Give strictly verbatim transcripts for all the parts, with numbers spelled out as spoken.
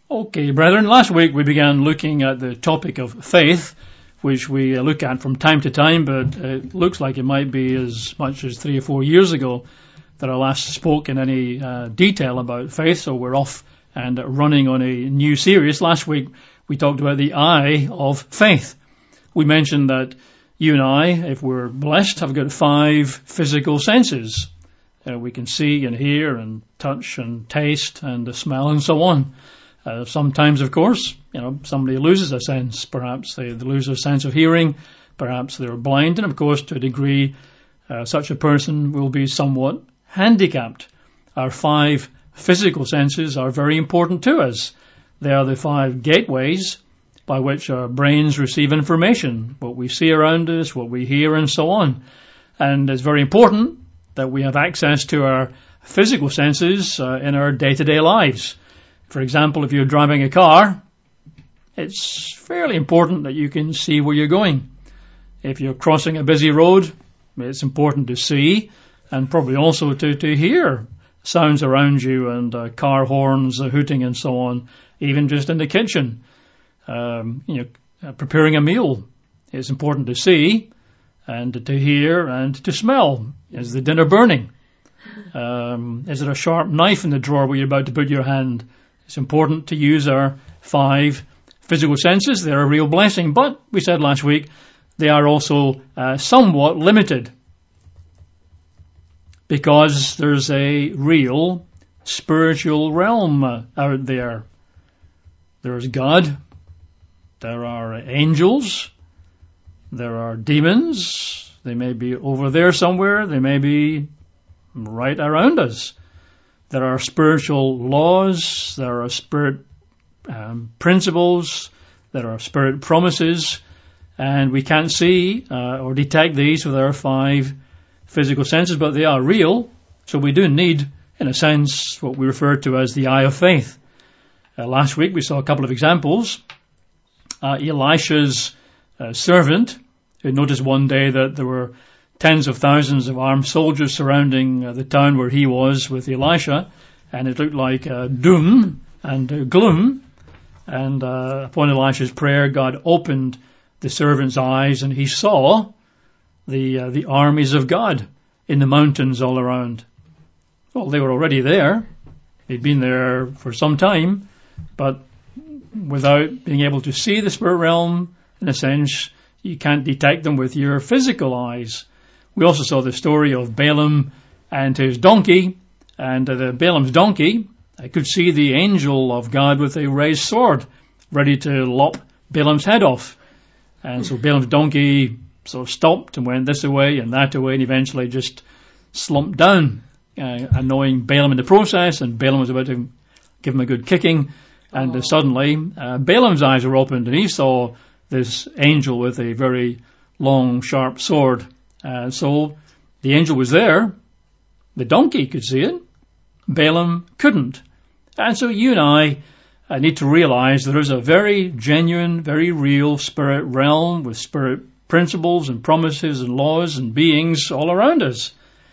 Okay, brethren, last week we began looking at the topic of faith, which we uh, look at from time to time, but it looks like it might be as much as three or four years ago that I last spoke in any uh, detail about faith, so we're off and running on a new series. Last week we talked about the eye of faith. We mentioned that you and I, if we're blessed, have got five physical senses. Uh, we can see and hear and touch and taste and uh, smell and so on. Uh, sometimes, of course, you know, somebody loses a sense. Perhaps they, they lose a sense of hearing. Perhaps they're blind. And, of course, to a degree, uh, such a person will be somewhat handicapped. Our five physical senses are very important to us. They are the five gateways by which our brains receive information, what we see around us, what we hear, and so on. And it's very important that we have access to our physical senses uh, in our day-to-day lives. For example, if you're driving a car, it's fairly important that you can see where you're going. If you're crossing a busy road, it's important to see and probably also to, to hear sounds around you and uh, car horns, uh, hooting and so on, even just in the kitchen. Um, you know, uh, preparing a meal, it's important to see and to, to hear and to smell. Is the dinner burning? Um, is there a sharp knife in the drawer where you're about to put your hand? It's important to use our five physical senses. They're a real blessing, but we said last week they are also uh, somewhat limited because there's a real spiritual realm uh, out there. There's God, there are angels, there are demons. They may be over there somewhere, they may be right around us. There are spiritual laws, there are spirit um, principles, there are spirit promises, and we can't see uh, or detect these with our five physical senses, but they are real, so we do need, in a sense, what we refer to as the eye of faith. Uh, last week we saw a couple of examples. Uh, Elisha's uh, servant, who noticed one day that there were tens of thousands of armed soldiers surrounding uh, the town where he was with Elisha, and it looked like uh, doom and uh, gloom. And uh, upon Elisha's prayer, God opened the servant's eyes, and he saw the uh, the armies of God in the mountains all around. Well, they were already there. They'd been there for some time, but without being able to see the spirit realm, in a sense, you can't detect them with your physical eyes. We also saw the story of Balaam and his donkey, and uh, the Balaam's donkey I could see the angel of God with a raised sword, ready to lop Balaam's head off. And so Balaam's donkey sort of stopped and went this away and that away, and eventually just slumped down, uh, annoying Balaam in the process, and Balaam was about to give him a good kicking, and uh, suddenly uh, Balaam's eyes were opened, and he saw this angel with a very long, sharp sword. Uh, so the angel was there. The donkey could see it. Balaam couldn't. And so you and I uh, need to realize there is a very genuine, very real spirit realm with spirit principles and promises and laws and beings all around us.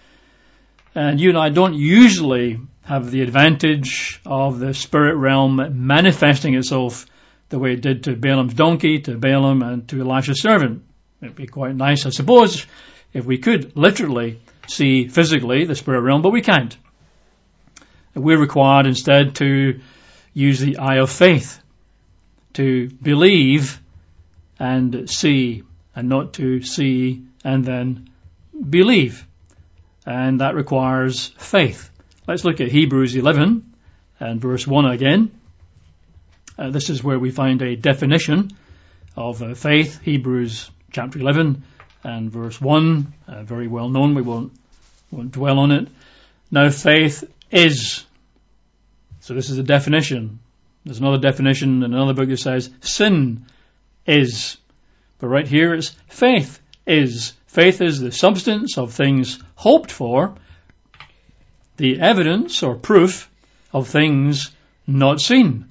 And you and I don't usually have the advantage of the spirit realm manifesting itself the way it did to Balaam's donkey, to Balaam, and to Elisha's servant. It'd be quite nice, I suppose, if we could literally see physically the spirit realm, but we can't. We're required instead to use the eye of faith, to believe and see, and not to see and then believe. And that requires faith. Let's look at Hebrews eleven and verse one again. Uh, this is where we find a definition of uh, faith. Hebrews chapter eleven and verse one, uh, very well known. We won't, won't dwell on it. Now faith is. So this is a definition. There's another definition in another book that says sin is. But right here it's faith is. Faith is the substance of things hoped for, the evidence or proof of things not seen.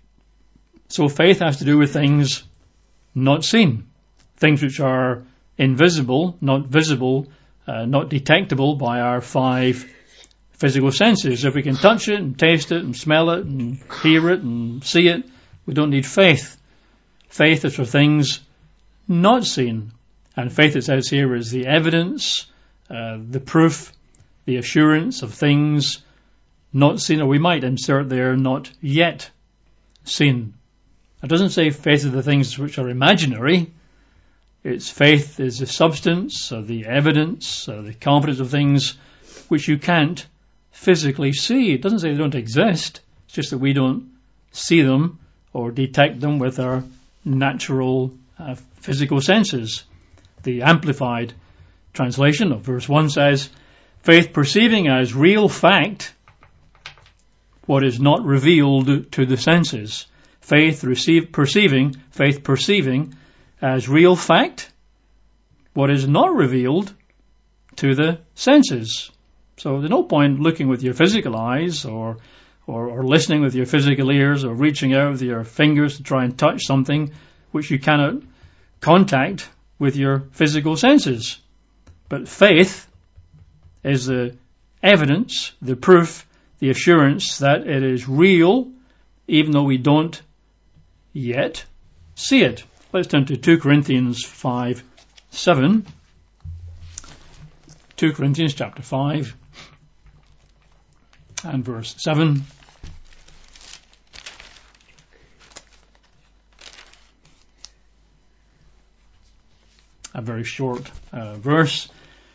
So faith has to do with things not seen, things which are invisible, not visible, uh, not detectable by our five physical senses. If we can touch it and taste it and smell it and hear it and see it, we don't need faith. Faith is for things not seen. And faith, it says here, is the evidence, uh, the proof, the assurance of things not seen, or we might insert there, not yet seen. It doesn't say faith of the things which are imaginary. It's faith is the substance, or the evidence, or the confidence of things which you can't physically see. It doesn't say they don't exist. It's just that we don't see them or detect them with our natural uh, physical senses. The Amplified translation of verse one says, faith perceiving as real fact what is not revealed to the senses. Faith receive, perceiving, faith perceiving as real fact what is not revealed to the senses. So there's no point looking with your physical eyes or, or, or listening with your physical ears or reaching out with your fingers to try and touch something which you cannot contact with your physical senses. But faith is the evidence, the proof, the assurance that it is real, even though we don't yet see it. Let's turn to two Corinthians five seven. two Corinthians chapter five and verse seven. A very short uh, verse,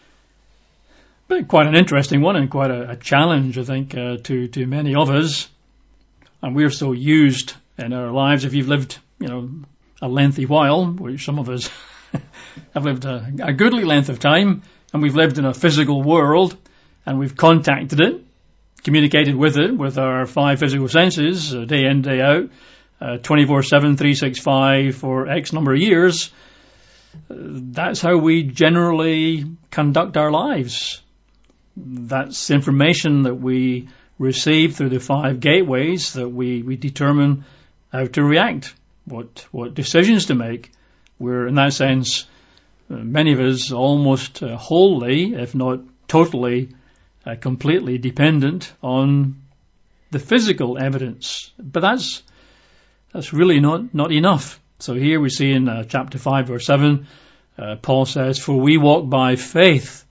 but quite an interesting one and quite a, a challenge, I think, uh, to, to many of us. And we're so used in our lives, if you've lived, you know, a lengthy while, which some of us have lived a, a goodly length of time, and we've lived in a physical world, and we've contacted it, communicated with it, with our five physical senses, uh, day in, day out, uh, twenty-four seven, three sixty-five for X number of years. Uh, that's how we generally conduct our lives. That's information that we receive through the five gateways that we, we determine how to react, what what decisions to make. We're, in that sense, uh, many of us almost uh, wholly, if not totally, uh, completely dependent on the physical evidence. But that's that's really not, not enough. So here we see in uh, chapter five, verse seven, uh, Paul says, for we walk by faith,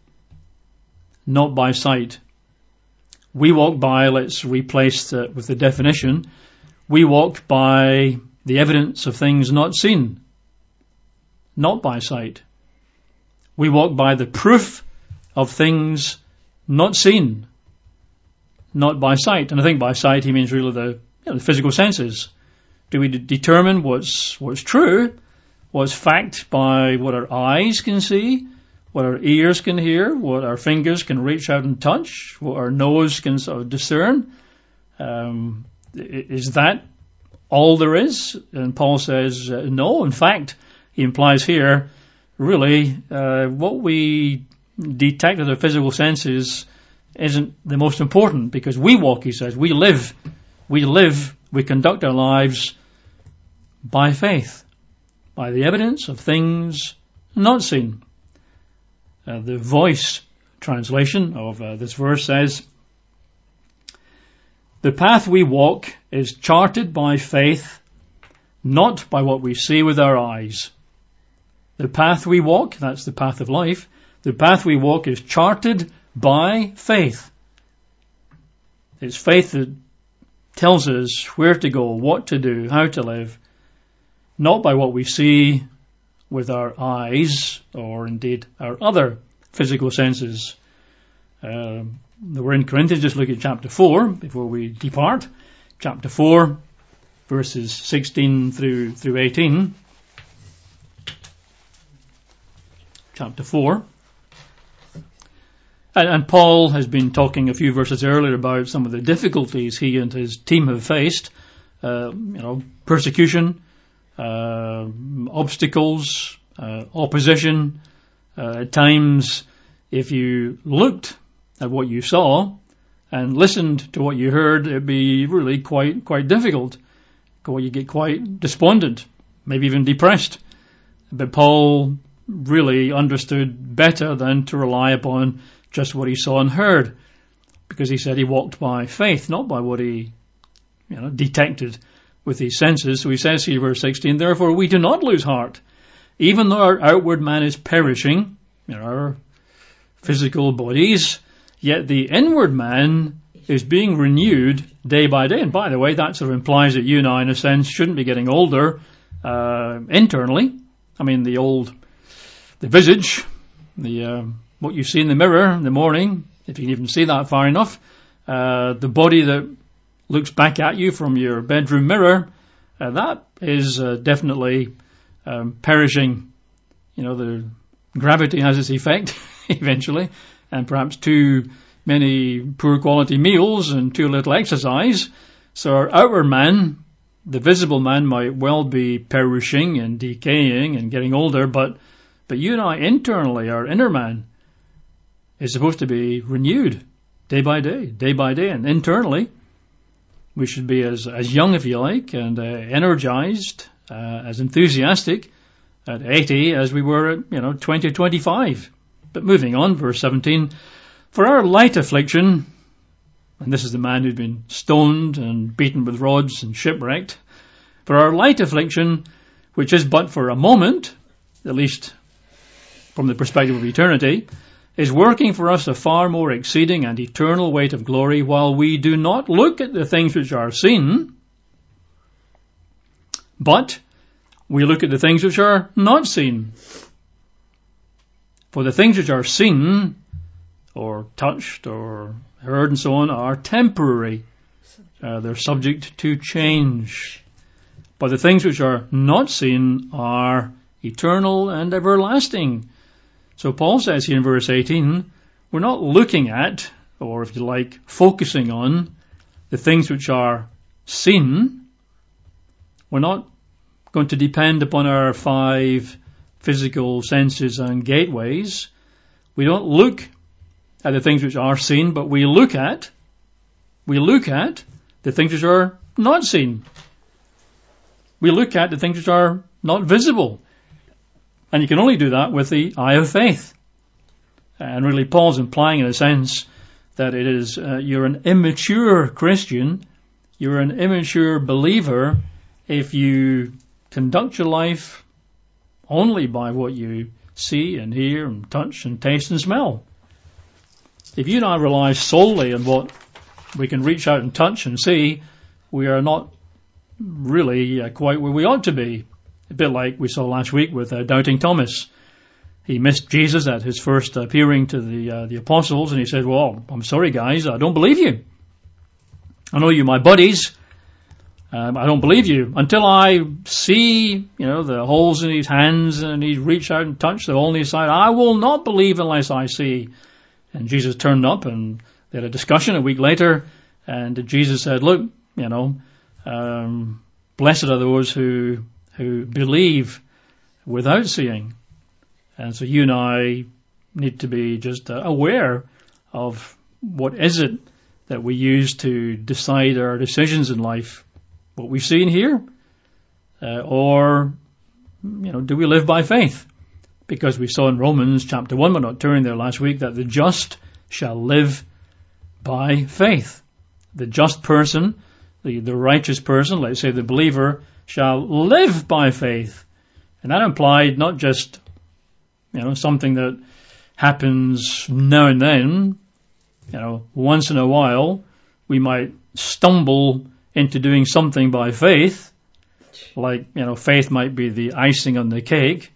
not by sight. We walk by, let's replace the, with the definition, we walk by the evidence of things not seen, not by sight. We walk by the proof of things not seen, not by sight. And I think by sight he means really the, you know, the physical senses. Do we d- determine what's what's true, what's fact by what our eyes can see, what our ears can hear, what our fingers can reach out and touch, what our nose can sort of discern? Um, is that all there is? And Paul says, uh, no. In fact, he implies here, really, uh, what we detect with our physical senses isn't the most important, because we walk, he says, we live, we live, we conduct our lives by faith, by the evidence of things not seen. Uh, the Voice translation of uh, this verse says, the path we walk is charted by faith, not by what we see with our eyes. The path we walk, that's the path of life, the path we walk is charted by faith. It's faith that tells us where to go, what to do, how to live, not by what we see with our eyes or indeed our other physical senses. Uh, we're in Corinthians, just look at chapter four before we depart. Chapter four, verses sixteen through, through eighteen. Chapter four. And, and Paul has been talking a few verses earlier about some of the difficulties he and his team have faced. Uh, you know, persecution, uh, obstacles, uh, opposition. Uh, at times, if you looked at what you saw and listened to what you heard, it'd be really quite quite difficult. You get quite despondent, maybe even depressed. But Paul really understood better than to rely upon just what he saw and heard. because he said he walked by faith, not by what he, you know, detected with his senses. So he says here, verse sixteen, therefore we do not lose heart, even though our outward man is perishing, you know, our physical bodies, yet the inward man is being renewed day by day. And by the way, that sort of implies that you and I, in a sense, shouldn't be getting older uh, internally. I mean, the old, the visage, the uh, what you see in the mirror in the morning, if you can even see that far enough, uh, the body that looks back at you from your bedroom mirror, uh, that is uh, definitely um, perishing. You know, the gravity has its effect eventually, and perhaps too many poor quality meals and too little exercise. So our outward man, the visible man, might well be perishing and decaying and getting older, but but you and I internally, our inner man, is supposed to be renewed day by day, day by day, and internally we should be as as young, if you like, and uh, energized, uh, as enthusiastic at eighty as we were at, you know, twenty, twenty-five. But moving on, verse seventeen, for our light affliction, and this is the man who'd been stoned and beaten with rods and shipwrecked, for our light affliction, which is but for a moment, at least from the perspective of eternity, is working for us a far more exceeding and eternal weight of glory, while we do not look at the things which are seen, but we look at the things which are not seen. For the things which are seen, or touched, or heard, and so on, are temporary. Uh, they're subject to change. But the things which are not seen are eternal and everlasting. So Paul says here in verse eighteen, we're not looking at, or if you like, focusing on the things which are seen. We're not going to depend upon our five physical senses and gateways. We don't look at the things which are seen, but we look at, we look at the things which are not seen. We look at the things which are not visible. And you can only do that with the eye of faith. And really Paul's implying in a sense that it is, uh, you're an immature Christian, you're an immature believer if you conduct your life only by what you see and hear and touch and taste and smell. If you and I rely solely on what we can reach out and touch and see, we are not really uh, quite where we ought to be. A bit like we saw last week with uh, Doubting Thomas. He missed Jesus at his first appearing to the uh, the apostles, and he said, well, I'm sorry guys, I don't believe you. I know you're my buddies, um, I don't believe you. Until I see, you know, the holes in his hands and he reach out and touch the hole in his side, I will not believe unless I see. And Jesus turned up and they had a discussion a week later, and Jesus said, look, you know, um, blessed are those who who believe without seeing. And so you and I need to be just uh, aware of what is it that we use to decide our decisions in life, what we see and hear, uh, or, you know, do we live by faith? Because we saw in Romans chapter one, we're not turning there last week, that the just shall live by faith. The just person, the, the righteous person, let's say the believer, shall live by faith. And that implied not just, you know, something that happens now and then, you know, once in a while, we might stumble into doing something by faith, like, you know, faith might be the icing on the cake.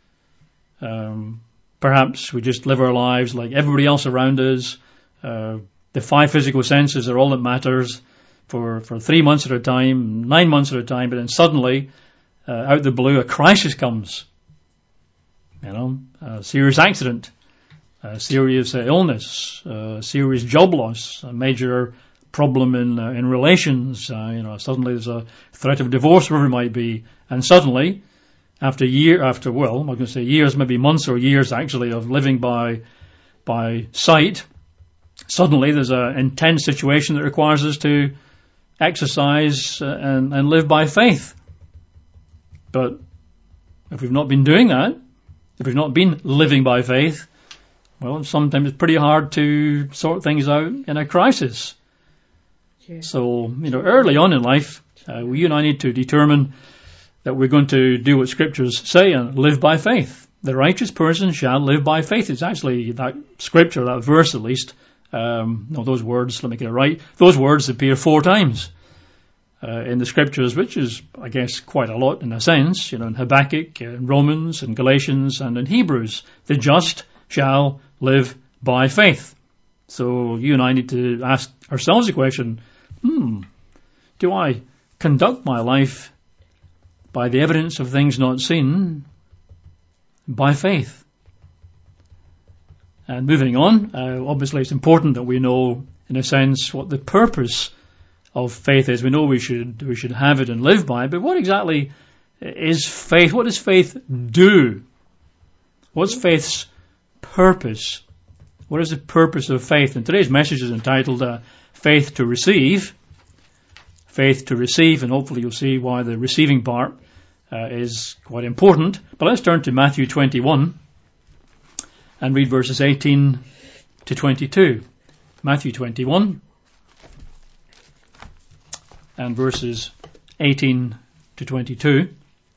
Um, perhaps we just live our lives like everybody else around us. Uh, the five physical senses are all that matters for, for three months at a time, nine months at a time, but then suddenly, uh, out the blue, a crisis comes. You know, a serious accident, a serious uh, illness, a serious job loss, a major problem in uh, in relations. Uh, you know, suddenly there's a threat of divorce, wherever it might be, and suddenly, after year after well, I'm going to say years, maybe months or years actually of living by by sight, suddenly there's an intense situation that requires us to exercise uh, and and live by faith. But if we've not been doing that, if we've not been living by faith, well, sometimes it's pretty hard to sort things out in a crisis. Yeah. So, you know, early on in life, uh, you and I need to determine that we're going to do what scriptures say and live by faith. The righteous person shall live by faith. It's actually that scripture, that verse at least, um, no, those words, let me get it right, those words appear four times uh, in the scriptures, which is, I guess, quite a lot in a sense, you know, in Habakkuk, in Romans, in Galatians, and in Hebrews. The just shall live by faith. So you and I need to ask ourselves the question, hmm, do I conduct my life by the evidence of things not seen, by faith? And moving on, uh, obviously it's important that we know, in a sense, what the purpose of faith is. We know we should we should have it and live by it, but what exactly is faith? What does faith do? What's faith's purpose? What is the purpose of faith? And today's message is entitled uh, Faith to Receive. Faith to receive, and hopefully you'll see why the receiving part uh, is quite important. But let's turn to Matthew twenty-one and read verses eighteen to twenty-two. Matthew twenty-one and verses eighteen to twenty-two.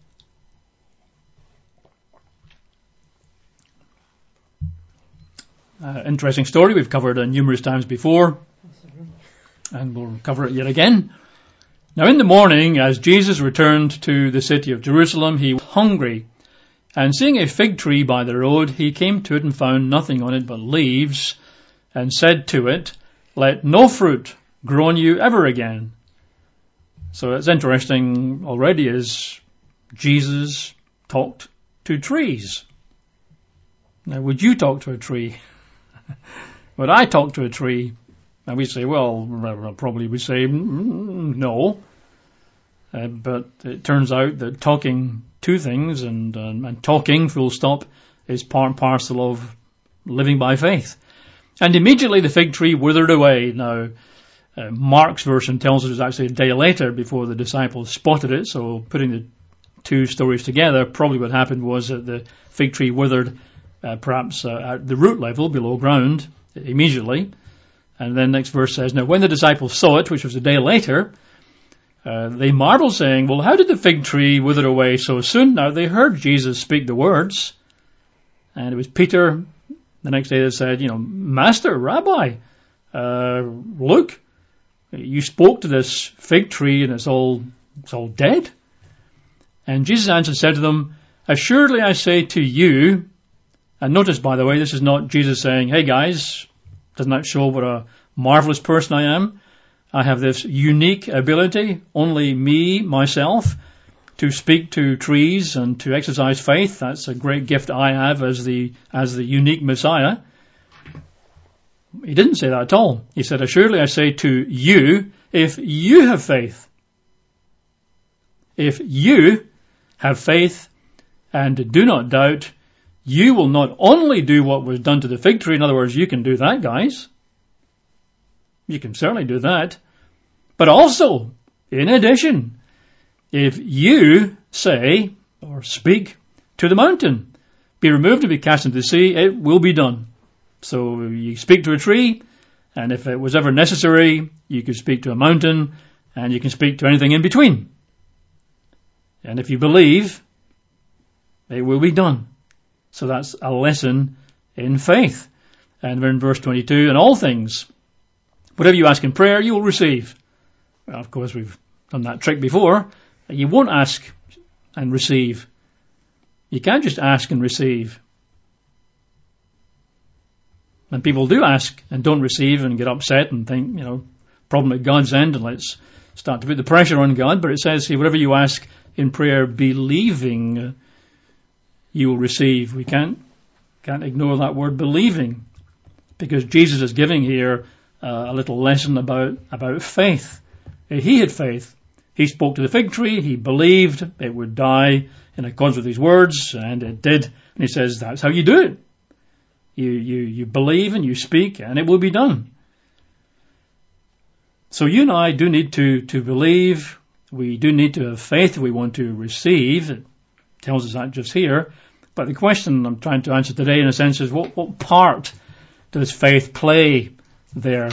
Uh, interesting story we've covered uh, numerous times before, and we'll cover it yet again. Now in the morning, as Jesus returned to the city of Jerusalem, he was hungry, and seeing a fig tree by the road, he came to it and found nothing on it but leaves, and said to it, "Let no fruit grow on you ever again." So it's interesting already as Jesus talked to trees. Now would you talk to a tree? Would I talk to a tree? And we say, well, probably we say mm, no. Uh, but it turns out that talking to things and, um, and talking, full stop, is part and parcel of living by faith. And immediately the fig tree withered away. Now, uh, Mark's version tells us it was actually a day later before the disciples spotted it. So putting the two stories together, probably what happened was that the fig tree withered uh, perhaps uh, at the root level below ground immediately. And then next verse says, now when the disciples saw it, which was a day later, uh, they marveled, saying, well, how did the fig tree wither away so soon? Now they heard Jesus speak the words, and it was Peter the next day that said, you know, Master, Rabbi, uh, look, you spoke to this fig tree and it's all, it's all dead. And Jesus answered and said to them, assuredly I say to you, and notice, by the way, this is not Jesus saying, hey guys, doesn't that show what a marvelous person I am? I have this unique ability, only me, myself, to speak to trees and to exercise faith. That's a great gift I have as the as the unique Messiah. He didn't say that at all. He said, assuredly I say to you, if you have faith, if you have faith and do not doubt, you will not only do what was done to the fig tree. In other words, you can do that, guys. You can certainly do that. But also, in addition, if you say or speak to the mountain, be removed and be cast into the sea, it will be done. So you speak to a tree, and if it was ever necessary, you could speak to a mountain, and you can speak to anything in between. And if you believe, it will be done. So that's a lesson in faith. And we're in verse twenty-two, and all things, whatever you ask in prayer, you will receive. Well, of course, we've done that trick before. You won't ask and receive. You can't just ask and receive. And people do ask and don't receive and get upset and think, you know, problem at God's end, and let's start to put the pressure on God. But it says here, whatever you ask in prayer, believing, you will receive. We can't can't ignore that word believing, because Jesus is giving here uh, a little lesson about about faith. He had faith. He spoke to the fig tree. He believed it would die in accordance with his words, and it did. And he says that's how you do it. You you you believe and you speak, and it will be done. So you and I do need to to believe. We do need to have faith if we want to receive. It tells us that just here. But the question I'm trying to answer today, in a sense, is what, what part does faith play there?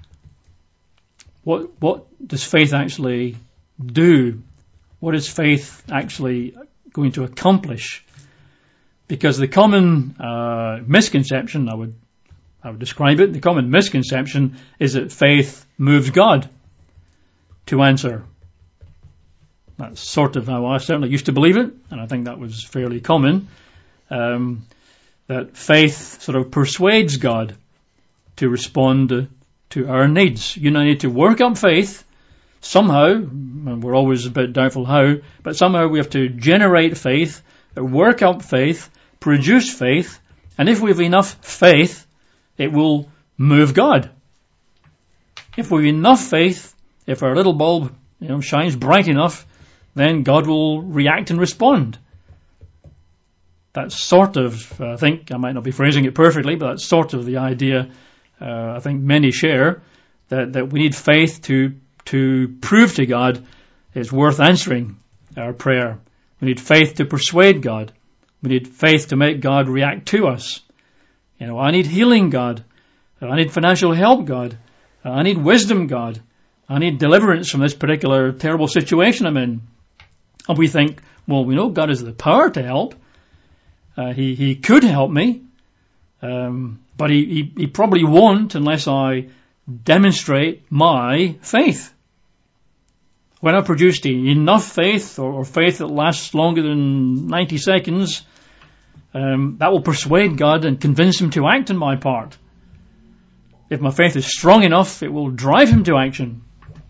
What what does faith actually do? What is faith actually going to accomplish? Because the common uh, misconception, I would I would describe it, the common misconception is that faith moves God to answer. That's sort of how I certainly used to believe it, and I think that was fairly common. Um, that faith sort of persuades God to respond to our needs. You know, need to work up faith somehow, and we're always a bit doubtful how, but somehow we have to generate faith, work up faith, produce faith, and if we have enough faith, it will move God. If we have enough faith, if our little bulb, you know, shines bright enough, then God will react and respond. That's sort of, I think, I might not be phrasing it perfectly, but that's sort of the idea uh, I think many share, that, that we need faith to to prove to God it's worth answering our prayer. We need faith to persuade God. We need faith to make God react to us. You know, I need healing, God. I need financial help, God. I need wisdom, God. I need deliverance from this particular terrible situation I'm in. And we think, well, we know God has the power to help. Uh, he, he could help me. Um, but he, he, he probably won't unless I demonstrate my faith. When I produced enough faith, or, or faith that lasts longer than ninety seconds, um, that will persuade God and convince him to act on my part. If my faith is strong enough, it will drive him to action.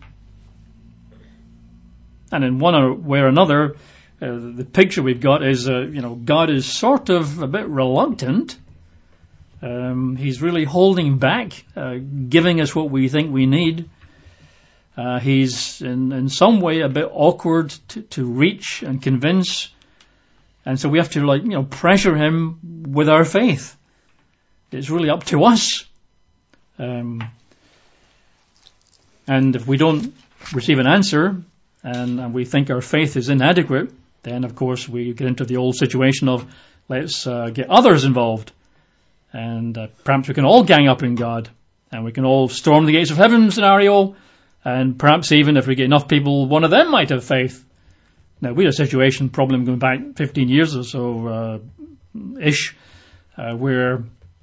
And in one way or another, uh, the picture we've got is, uh, you know, God is sort of a bit reluctant. Um, he's really holding back, uh, giving us what we think we need. Uh, he's in, in some way a bit awkward to, to reach and convince. And so we have to, like, you know, pressure him with our faith. It's really up to us. Um, and if we don't receive an answer and, and we think our faith is inadequate, then of course we get into the old situation of let's uh, get others involved. And uh, perhaps we can all gang up in God, and we can all storm the gates of heaven scenario, and perhaps even if we get enough people, one of them might have faith. Now, we had a situation, problem going back fifteen years or so, uh, ish, uh, where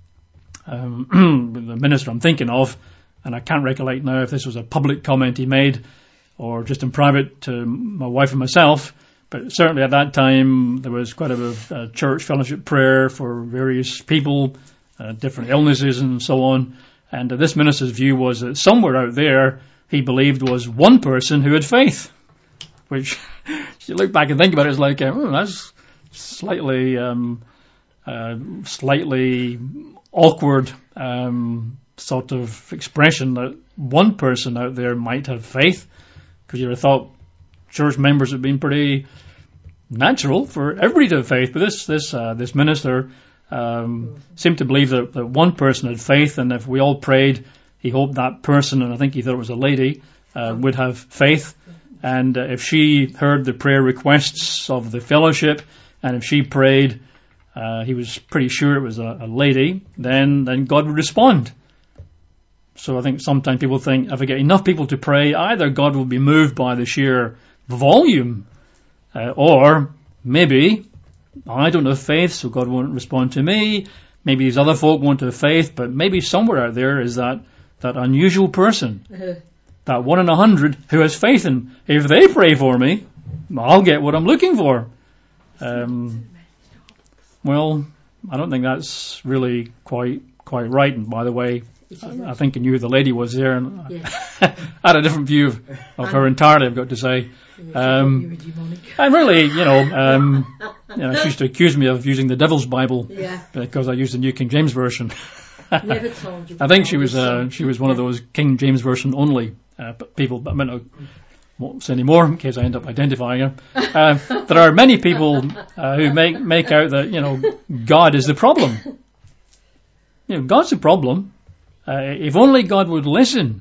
um, the minister I'm thinking of, and I can't recollect now if this was a public comment he made or just in private to my wife and myself, but certainly at that time there was quite a bit of uh, church fellowship prayer for various people, uh, different illnesses and so on. And uh, this minister's view was that somewhere out there he believed was one person who had faith, which, if you look back and think about it, it's like, uh, oh, that's slightly, um, uh, slightly awkward um, sort of expression that one person out there might have faith, because you would have thought church members have been pretty natural for everybody to have faith. But this this uh, this minister um, seemed to believe that, that one person had faith, and if we all prayed, he hoped that person, and I think he thought it was a lady, uh, would have faith. And uh, if she heard the prayer requests of the fellowship, and if she prayed, uh, he was pretty sure it was a, a lady, then then God would respond. So I think sometimes people think if I get enough people to pray, either God will be moved by the sheer volume, uh, or maybe I don't have faith, so God won't respond to me. Maybe these other folk won't have faith, but maybe somewhere out there is that, that unusual person, uh-huh. that one in a hundred who has faith, and if they pray for me, I'll get what I'm looking for. Um, well, I don't think that's really quite quite right. And by the way, I, I think I knew who the lady was there, and yeah. I had a different view of, of her entirely, I've got to say. Um, and really, you know, um, you know, she used to accuse me of using the Devil's Bible yeah. because I used the New King James Version. Never told you. I think she was uh, she was one of those King James Version only uh, people, but I mean, I won't say any more in case I end up identifying her. Uh, there are many people uh, who make make out that, you know, God is the problem. You know, God's the problem. Uh, if only God would listen.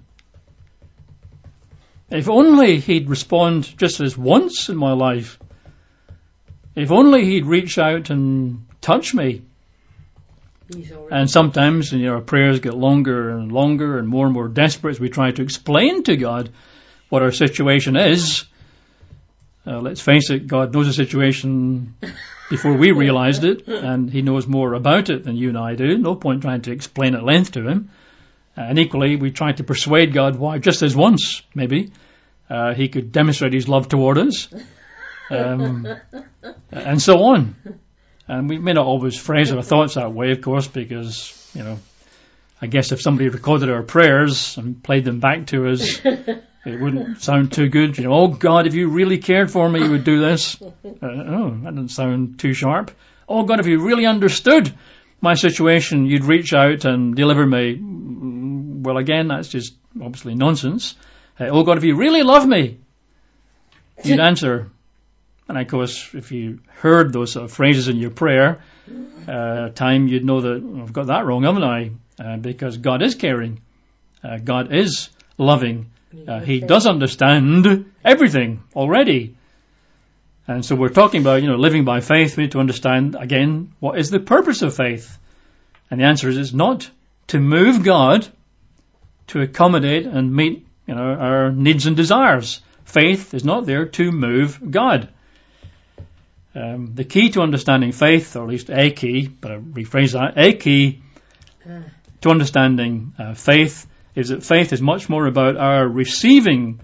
If only he'd respond just this once in my life. If only he'd reach out and touch me. He's already And sometimes, you know, our prayers get longer and longer and more and more desperate as we try to explain to God what our situation is. Uh, let's face it, God knows the situation before we realized it, and he knows more about it than you and I do. No point trying to explain at length to him. Uh, and equally, we try to persuade God why, just as once, maybe, uh, he could demonstrate his love toward us, um, and so on. And we may not always phrase our thoughts that way, of course, because, you know, I guess if somebody recorded our prayers and played them back to us, it wouldn't sound too good. You know, oh God, if you really cared for me, you would do this. Uh, oh, that doesn't sound too sharp. Oh God, if you really understood my situation, you'd reach out and deliver me. Well, again, that's just obviously nonsense. Uh, oh God, if you really love me, you'd answer. And of course, if you heard those sort of phrases in your prayer, uh, time you'd know that I've got that wrong, haven't I? Uh, because God is caring. Uh, God is loving. Uh, he does understand everything already. And so we're talking about, you know, living by faith. We need to understand, again, what is the purpose of faith? And the answer is it's not to move God to accommodate and meet, you know, our needs and desires. Faith is not there to move God. Um, the key to understanding faith, or at least a key, but I rephrase that, a key to understanding uh, faith is that faith is much more about our receiving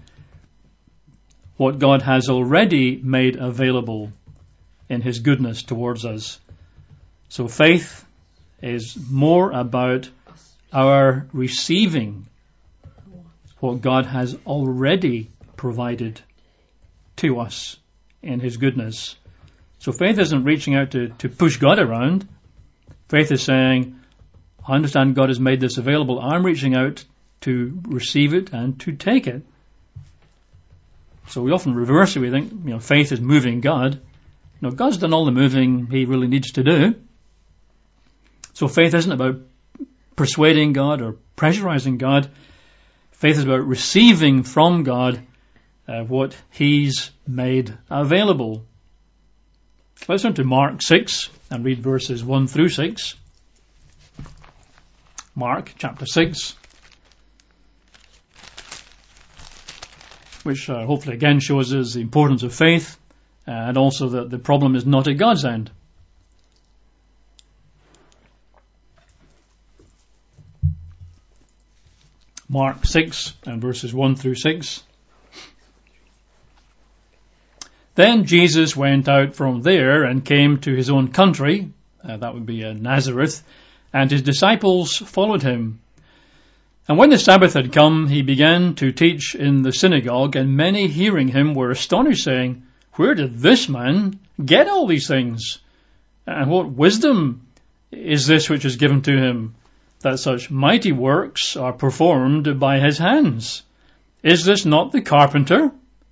what God has already made available in his goodness towards us. So faith is more about our receiving what God has already provided to us in his goodness. So faith isn't reaching out to, to push God around. Faith is saying, I understand God has made this available. I'm reaching out to receive it and to take it. So we often reverse it. We think, you know, faith is moving God. No, God's done all the moving he really needs to do. So faith isn't about persuading God or pressurizing God. Faith is about receiving from God uh, what he's made available. Let's turn to Mark six and read verses one through six. Mark chapter six, which uh, hopefully again shows us the importance of faith uh, and also that the problem is not at God's end. Mark six and verses one through six. Then Jesus went out from there and came to his own country, uh, that would be uh, Nazareth, and his disciples followed him. And when the Sabbath had come, he began to teach in the synagogue, and many hearing him were astonished, saying, Where did this man get all these things? And what wisdom is this which is given to him, that such mighty works are performed by his hands? Is this not the carpenter,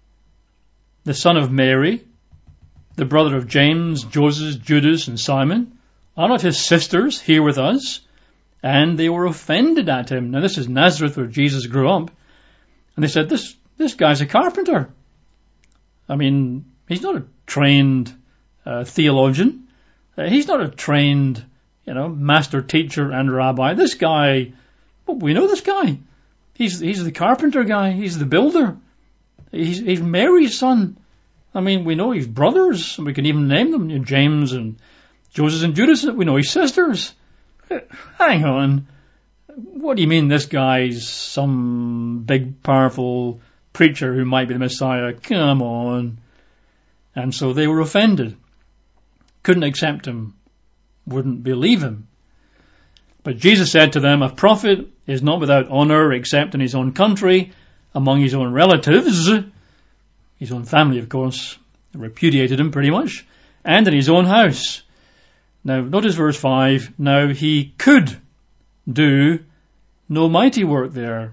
the son of Mary, the brother of James, Joseph, Judas, and Simon? Are not his sisters here with us? And they were offended at him. Now this is Nazareth where Jesus grew up. And they said, this, this guy's a carpenter. I mean, he's not a trained uh, theologian. Uh, he's not a trained, you know, master teacher and rabbi. This guy, well, we know this guy. He's, he's the carpenter guy. He's the builder. He's, he's Mary's son. I mean, we know he's brothers, and we can even name them, you know, James and Joseph and Judas. We know he's sisters. Hang on. What do you mean this guy's some big, powerful preacher who might be the Messiah? Come on. And so they were offended. Couldn't accept him. Wouldn't believe him. But Jesus said to them, a prophet is not without honor except in his own country, among his own relatives, his own family, of course, repudiated him pretty much, and in his own house. Now, notice verse five. Now he could do no mighty work there.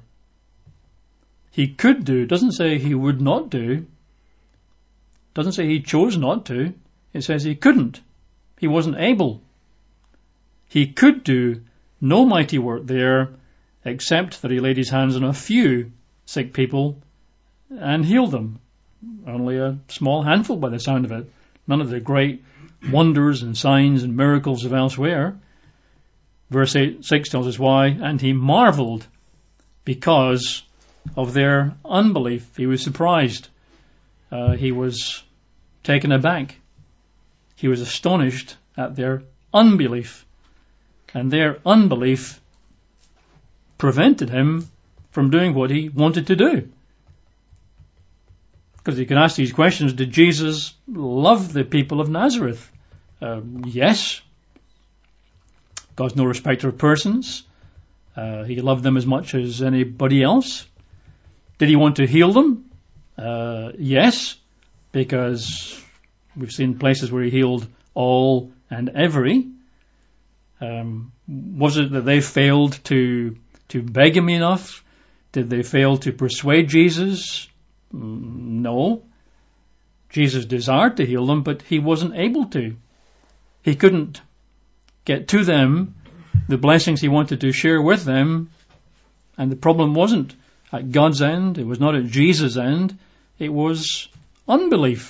He could do. It doesn't say he would not do. It doesn't say he chose not to. It says he couldn't. He wasn't able. He could do no mighty work there, except that he laid his hands on a few sick people and healed them. Only a small handful by the sound of it. none of the great wonders and signs and miracles of elsewhere. Verse eight, six tells us why. And he marveled because of their unbelief. He was surprised. Uh, he was taken aback. He was astonished at their unbelief. And their unbelief prevented him from doing what he wanted to do. Because you can ask these questions, did Jesus love the people of Nazareth? Uh, yes. God's no respecter of persons. Uh, he loved them as much as anybody else. Did he want to heal them? Uh, yes, because we've seen places where he healed all and every. Um, was it that they failed to to beg him enough? Did they fail to persuade Jesus? No. Jesus desired to heal them, but he wasn't able to. He couldn't get to them the blessings he wanted to share with them, and the problem wasn't at God's end, it was not at Jesus' end, it was unbelief.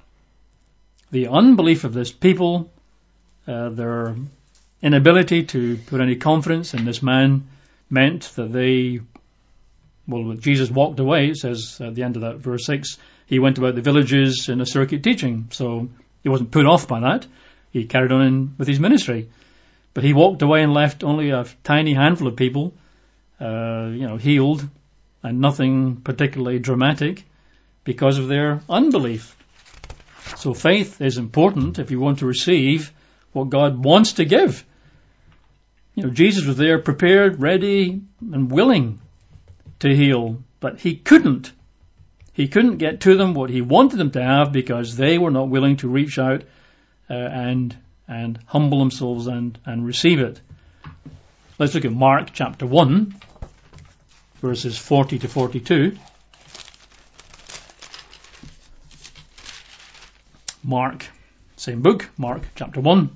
The unbelief of this people, uh, their inability to put any confidence in this man meant that they, well, Jesus walked away, it says at the end of that verse six, he went about the villages in a circuit teaching, so he wasn't put off by that. He carried on in, with his ministry. But he walked away and left only a tiny handful of people, uh, you know, healed, and nothing particularly dramatic because of their unbelief. So faith is important if you want to receive what God wants to give. You know, Jesus was there prepared, ready, and willing to heal, but he couldn't. He couldn't get to them what he wanted them to have because they were not willing to reach out uh, and and humble themselves and, and receive it. Let's look at Mark chapter one, verses forty to forty-two. Mark, same book, Mark chapter one.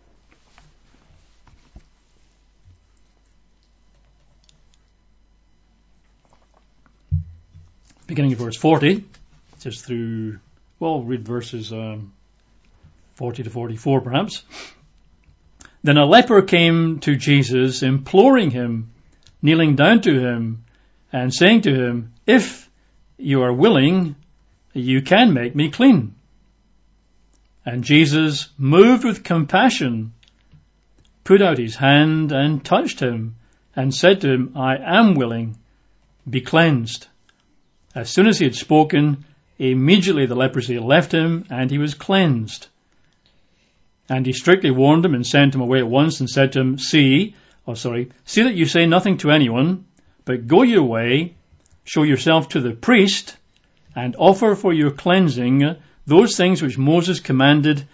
Beginning of verse forty, just through, well, read verses um, forty to forty-four perhaps. Then a leper came to Jesus, imploring him, kneeling down to him, and saying to him, "If you are willing, you can make me clean." And Jesus, moved with compassion, put out his hand and touched him, and said to him, "I am willing, be cleansed." As soon as he had spoken, immediately the leprosy left him, and he was cleansed. And he strictly warned him and sent him away at once and said to him, See, oh sorry, see that you say nothing to anyone, but go your way, show yourself to the priest, and offer for your cleansing those things which Moses commanded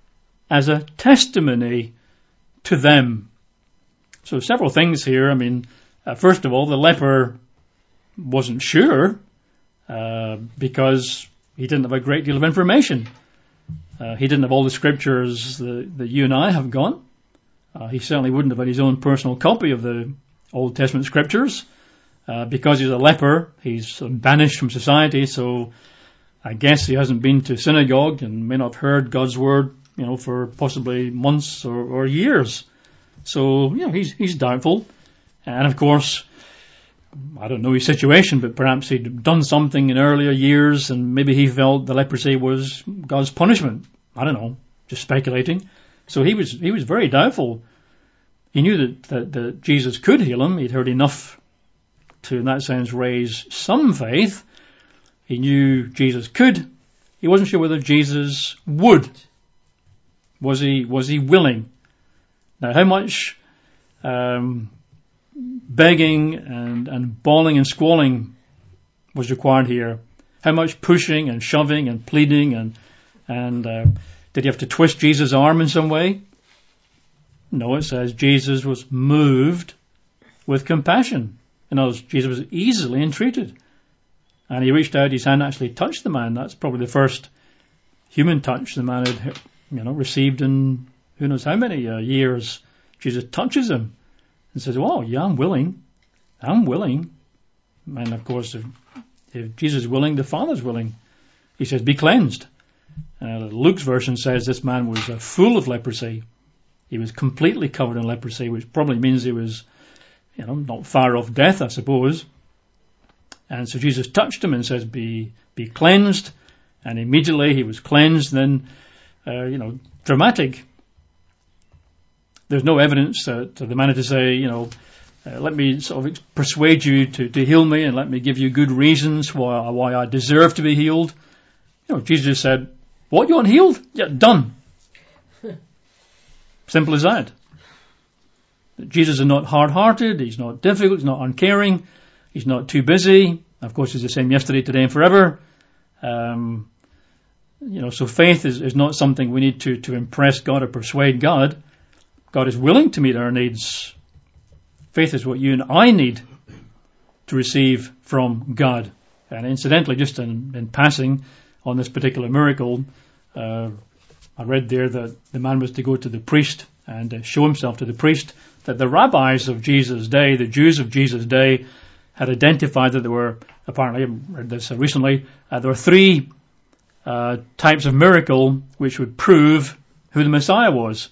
as a testimony to them. So several things here. I mean, uh, first of all, the leper wasn't sure uh, because he didn't have a great deal of information. Uh, he didn't have all the scriptures that, that you and I have got. Uh, he certainly wouldn't have had his own personal copy of the Old Testament scriptures. Uh, because he's a leper, he's banished from society, so I guess he hasn't been to synagogue and may not have heard God's word, you know, for possibly months or, or years. So, you know, he's, he's doubtful. And of course, I don't know his situation, but perhaps he'd done something in earlier years and maybe he felt the leprosy was God's punishment. I don't know, just speculating. So he was, he was very doubtful. He knew that, that, that Jesus could heal him. He'd heard enough to, in that sense, raise some faith. He knew Jesus could. He wasn't sure whether Jesus would. Was he, was he willing? Now, how much um, begging and, and bawling and squalling was required here? How much pushing and shoving and pleading and and uh, did he have to twist Jesus' arm in some way? No, it says Jesus was moved with compassion. In other words, Jesus was easily entreated. And he reached out his hand and actually touched the man. That's probably the first human touch the man had, you know, received in who knows how many uh, years. Jesus touches him and says, "Oh, yeah, I'm willing. I'm willing." And of course, if, if Jesus is willing, the Father's willing. He says, "Be cleansed." Uh, the Luke's version says this man was uh, full of leprosy. He was completely covered in leprosy, which probably means he was, you know, not far off death, I suppose. And so Jesus touched him and says, be, be cleansed. And immediately he was cleansed. Then, uh, you know, dramatic. There's no evidence that the man had to say, you know, uh, let me sort of persuade you to, to heal me and let me give you good reasons why, why I deserve to be healed. You know, Jesus just said, what, you want healed? Yeah, done. Simple as that. Jesus is not hard-hearted. He's not difficult. He's not uncaring. He's not too busy. Of course, he's the same yesterday, today, and forever. Um, you know, so faith is, is not something we need to, to impress God or persuade God. God is willing to meet our needs. Faith is what you and I need to receive from God. And incidentally, just in, in passing on this particular miracle, uh, I read there that the man was to go to the priest and uh, show himself to the priest, that the rabbis of Jesus' day, the Jews of Jesus' day, had identified that there were, apparently, I read this recently, uh, there were three uh, types of miracle which would prove who the Messiah was.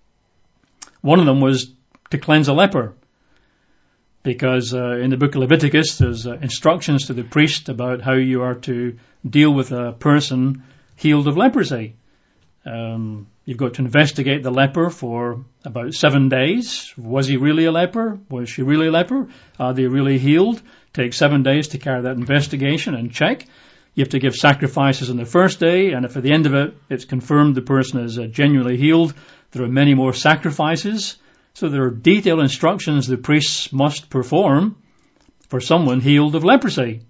One of them was to cleanse a leper, because uh, in the book of Leviticus there's uh, instructions to the priest about how you are to deal with a person healed of leprosy. Um, you've got to investigate the leper for about seven days. Was he really a leper? Was she really a leper? Are they really healed? Take seven days to carry that investigation and check. You have to give sacrifices on the first day, and if at the end of it it's confirmed the person is uh, genuinely healed, there are many more sacrifices. So there are detailed instructions the priests must perform for someone healed of leprosy.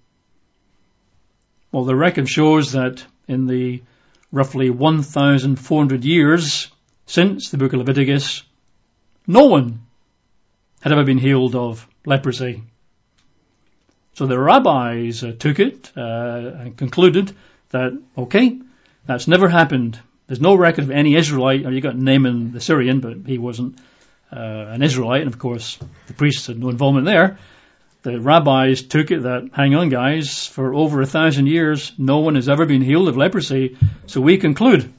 Well, the record shows that in the roughly one thousand four hundred years since the book of Leviticus, no one had ever been healed of leprosy. So the rabbis uh, took it uh, and concluded that, okay, that's never happened. There's no record of any Israelite. You got Naaman the Syrian, but he wasn't uh, an Israelite, and of course the priests had no involvement there. The rabbis took it that, hang on guys, for over a thousand years, no one has ever been healed of leprosy. So we conclude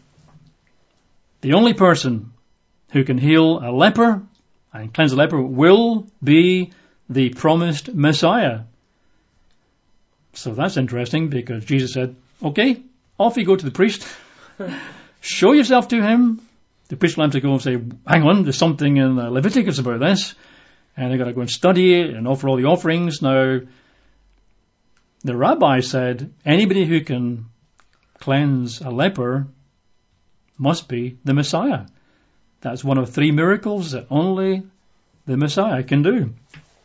the only person who can heal a leper and cleanse a leper will be the promised Messiah. So that's interesting, because Jesus said, okay, off you go to the priest. Show yourself to him. The priest will have to go and say, hang on, there's something in Leviticus about this. And they've got to go and study it and offer all the offerings. Now, the rabbi said, anybody who can cleanse a leper must be the Messiah. That's one of three miracles that only the Messiah can do.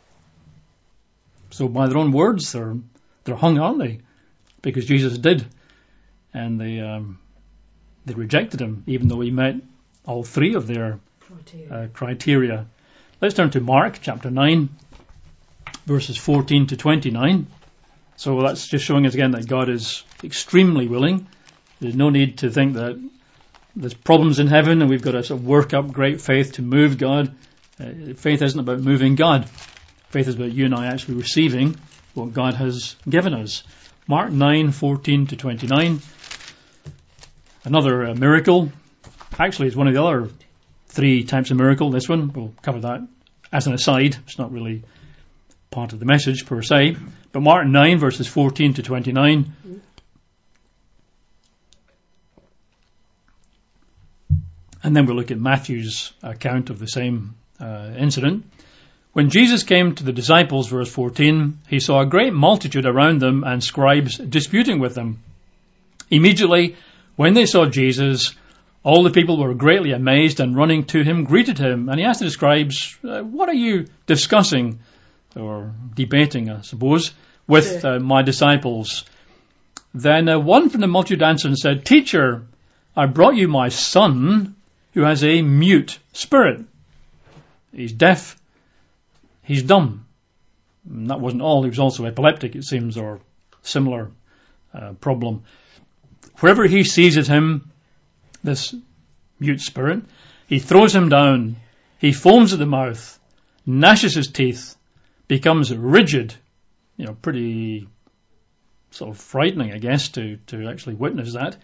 So by their own words, they're, they're hung, aren't they? Because Jesus did. And they, um, they rejected him, even though he met all three of their criteria. Uh, criteria. Let's turn to Mark chapter nine, verses fourteen to twenty-nine. So that's just showing us again that God is extremely willing. There's no need to think that there's problems in heaven and we've got to sort of work up great faith to move God. Uh, faith isn't about moving God. Faith is about you and I actually receiving what God has given us. Mark nine, fourteen to twenty-nine. Another uh, miracle. Actually, it's one of the other three types of miracle. This one, we'll cover that as an aside. It's not really part of the message per se. But Mark nine, verses fourteen to twenty-nine. And then we'll look at Matthew's account of the same uh, incident. When Jesus came to the disciples, verse fourteen, he saw a great multitude around them and scribes disputing with them. Immediately, when they saw Jesus, all the people were greatly amazed and running to him greeted him. And he asked the scribes, uh, what are you discussing or debating, I suppose, with uh, my disciples? Then uh, one from the multitude answered and said, Teacher, I brought you my son who has a mute spirit. He's deaf. He's dumb. And that wasn't all. He was also epileptic, it seems, or similar uh, problem. Wherever he seizes him, this mute spirit, he throws him down, he foams at the mouth, gnashes his teeth, becomes rigid, you know, pretty sort of frightening, I guess, to, to actually witness that.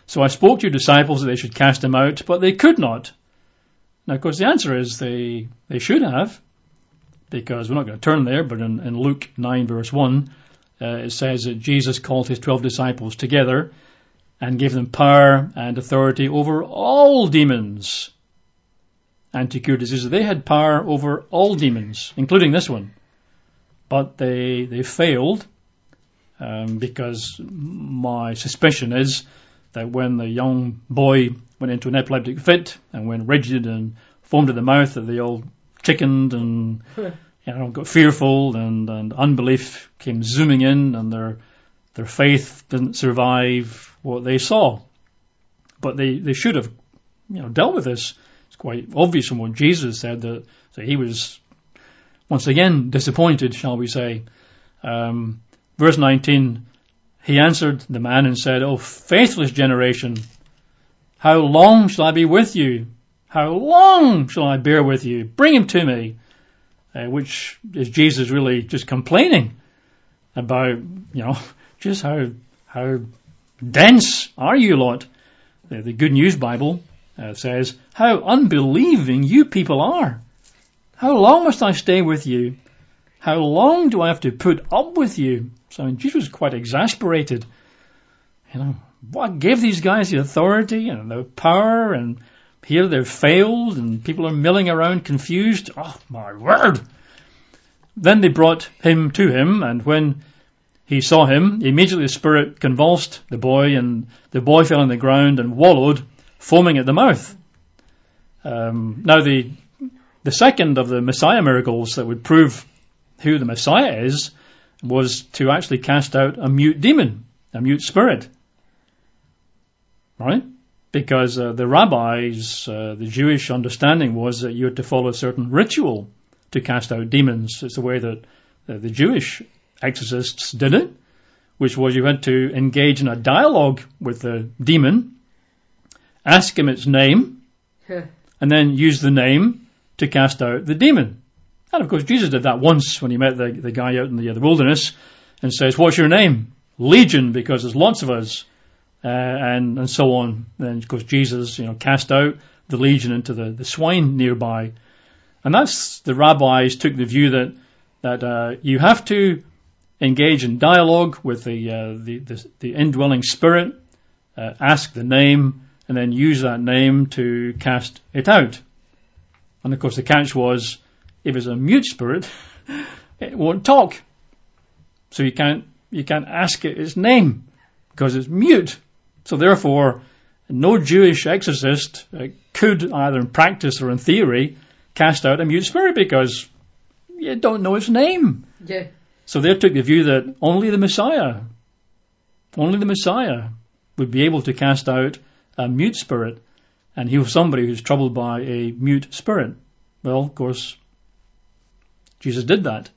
So I spoke to your disciples that they should cast him out, but they could not. Now, of course, the answer is they, they should have, because we're not going to turn there, but in, in Luke nine verse one, uh, it says that Jesus called his twelve disciples together and gave them power and authority over all demons and to cure diseases. They had power over all demons, including this one. But they they failed um, because my suspicion is that when the young boy went into an epileptic fit and went rigid and foamed at the mouth, that they all chickened and you know got fearful, and, and unbelief came zooming in, and their their faith didn't survive what they saw. But they, they should have you know dealt with this. It's quite obvious from what Jesus said that, that he was once again disappointed, shall we say. Um, verse nineteen, he answered the man and said, "O faithless generation, how long shall I be with you? How long shall I bear with you? Bring him to me." Uh, which is Jesus really just complaining about, you know, just how how dense are you lot. The, the Good News Bible uh, says, "How unbelieving you people are. How long must I stay with you? How long do I have to put up with you?" So I mean, Jesus was quite exasperated. You know, what gave these guys the authority and the power, and here they've failed and people are milling around confused. Oh, my word. Then they brought him to him, and when he saw him, immediately the spirit convulsed the boy, and the boy fell on the ground and wallowed, foaming at the mouth. Um, now, the the second of the Messiah miracles that would prove who the Messiah is was to actually cast out a mute demon, a mute spirit. Right? Because uh, the rabbis, uh, the Jewish understanding was that you had to follow a certain ritual to cast out demons. It's the way that uh, the Jewish exorcists did it, which was you had to engage in a dialogue with the demon, ask him its name, and then use the name to cast out the demon. And of course Jesus did that once when he met the, the guy out in the, uh, the wilderness and says, "What's your name?" "Legion, because there's lots of us." Uh, and, and so on. Then, of course, Jesus, you know, cast out the legion into the, the swine nearby. And that's, the rabbis took the view that, that, uh, you have to engage in dialogue with the, uh, the, the, the indwelling spirit, uh, ask the name, and then use that name to cast it out. And of course, the catch was, if it's a mute spirit, it won't talk. So you can't, you can't ask it its name, because it's mute. So therefore, no Jewish exorcist uh, could, either in practice or in theory, cast out a mute spirit because you don't know its name. Yeah. So they took the view that only the Messiah, only the Messiah would be able to cast out a mute spirit and heal somebody who's troubled by a mute spirit. Well, of course, Jesus did that.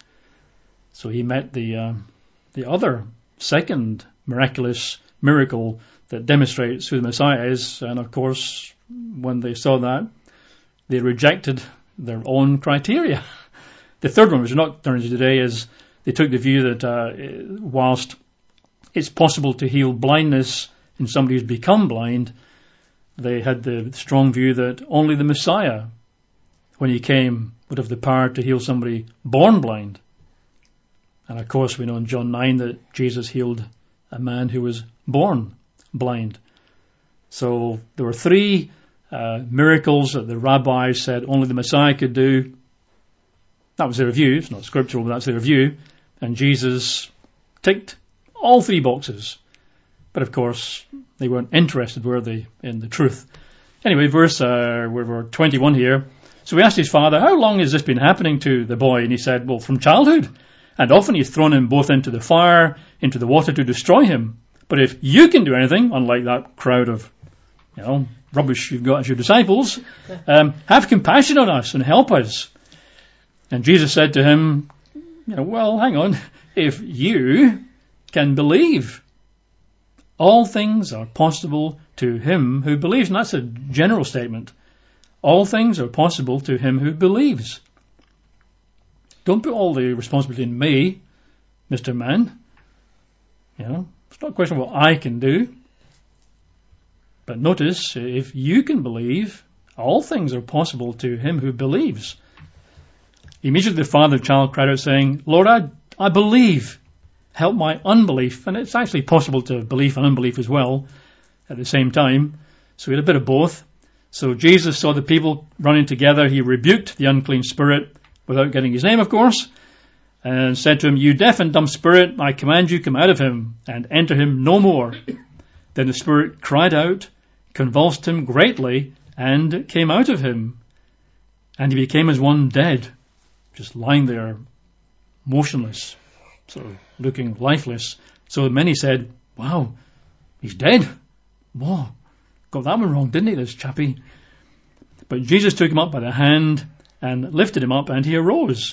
So he met the uh, the other second miraculous miracle that demonstrates who the Messiah is, and of course, when they saw that, they rejected their own criteria. The third one, which we're not turning to today, is they took the view that uh, whilst it's possible to heal blindness in somebody who's become blind, they had the strong view that only the Messiah, when he came, would have the power to heal somebody born blind. And of course, we know in John nine that Jesus healed a man who was born blind. So there were three uh, miracles that the rabbis said only the Messiah could do. That was their view. It's not scriptural, but that's their view. And Jesus ticked all three boxes. But of course, they weren't interested, were they, in the truth? Anyway, verse uh, we're twenty-one here. So he asked his father, "How long has this been happening to the boy?" And he said, "Well, from childhood. And often he's thrown him both into the fire, into the water to destroy him. But if you can do anything, unlike that crowd of, you know, rubbish you've got as your disciples, um, have compassion on us and help us." And Jesus said to him, you know, well, hang on, if you can believe, all things are possible to him who believes. And that's a general statement. All things are possible to him who believes. Don't put all the responsibility in me, Mister Man. You know, it's not a question of what I can do. But notice, if you can believe, all things are possible to him who believes. Immediately the father and child cried out saying, Lord, I, I believe. Help my unbelief. And it's actually possible to believe and unbelief as well at the same time. So we had a bit of both. So Jesus saw the people running together. He rebuked the unclean spirit, without getting his name, of course, and said to him, You deaf and dumb spirit, I command you, come out of him and enter him no more. Then the spirit cried out, convulsed him greatly, and came out of him. And he became as one dead, just lying there, motionless, sort of looking lifeless. So many said, Wow, he's dead. Whoa, got that one wrong, didn't he, this chappie? But Jesus took him up by the hand and lifted him up, and he arose.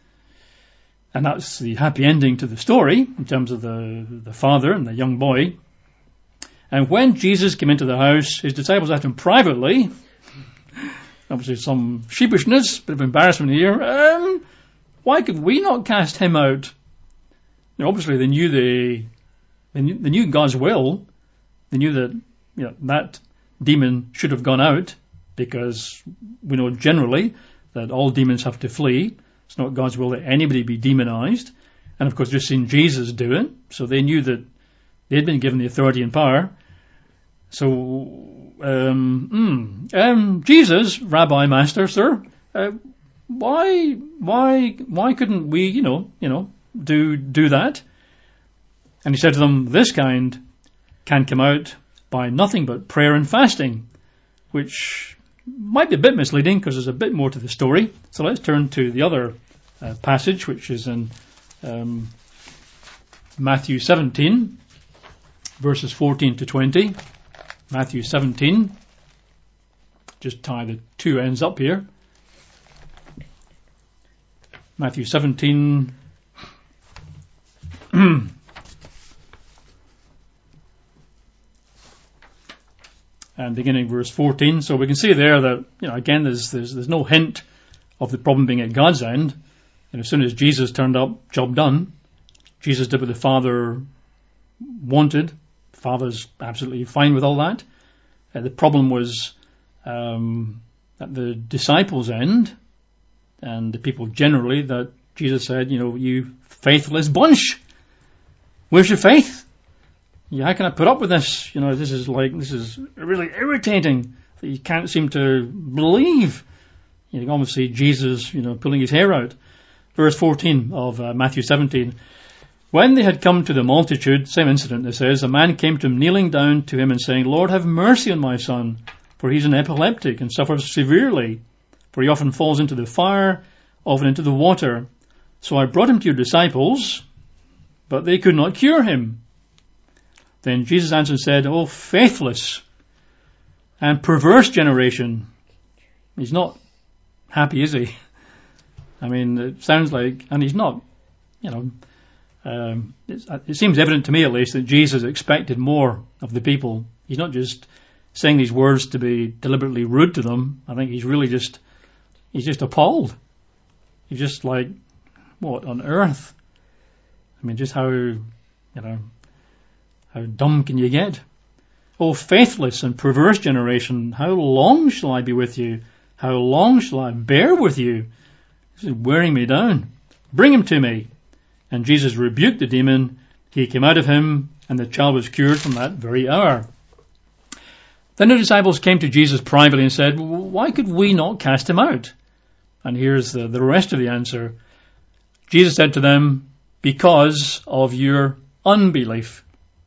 And that's the happy ending to the story, in terms of the, the father and the young boy. And when Jesus came into the house, his disciples asked him privately, obviously some sheepishness, bit of embarrassment here, um, why could we not cast him out? Now, obviously they knew the, they knew, they knew God's will. They knew that, you know, that demon should have gone out, because we know generally that all demons have to flee. It's not God's will that anybody be demonized. And of course, just seen Jesus do it, so they knew that they'd been given the authority and power. So, um, mm, um, Jesus, Rabbi, Master, Sir, uh, why, why, why couldn't we, you know, you know, do do that? And he said to them, This kind can come out by nothing but prayer and fasting, which might be a bit misleading because there's a bit more to the story. So let's turn to the other uh, passage, which is in um, Matthew seventeen, verses fourteen to twenty. Matthew seventeen. Just tie the two ends up here. Matthew seventeen. And beginning verse fourteen, so we can see there that, you know, again, there's there's there's no hint of the problem being at God's end. And as soon as Jesus turned up, job done. Jesus did what the Father wanted. The Father's absolutely fine with all that. Uh, the problem was um, at the disciples' end, and the people generally, that Jesus said, you know, you faithless bunch, where's your faith? Yeah, how can I put up with this? You know, this is like, this is really irritating that you can't seem to believe. You can almost see Jesus, you know, pulling his hair out. Verse fourteen of uh, Matthew seventeen. When they had come to the multitude, same incident, it says, a man came to him, kneeling down to him and saying, Lord, have mercy on my son, for he's an epileptic and suffers severely, for he often falls into the fire, often into the water. So I brought him to your disciples, but they could not cure him. Then Jesus answered and said, O faithless and perverse generation. He's not happy, is he? I mean, it sounds like, and he's not, you know, um, it seems evident to me at least that Jesus expected more of the people. He's not just saying these words to be deliberately rude to them. I think he's really just, he's just appalled. He's just like, what on earth? I mean, just how, you know, how dumb can you get? O faithless and perverse generation, how long shall I be with you? How long shall I bear with you? This is wearing me down. Bring him to me. And Jesus rebuked the demon. He came out of him, and the child was cured from that very hour. Then the disciples came to Jesus privately and said, why could we not cast him out? And here's the, the rest of the answer. Jesus said to them, because of your unbelief.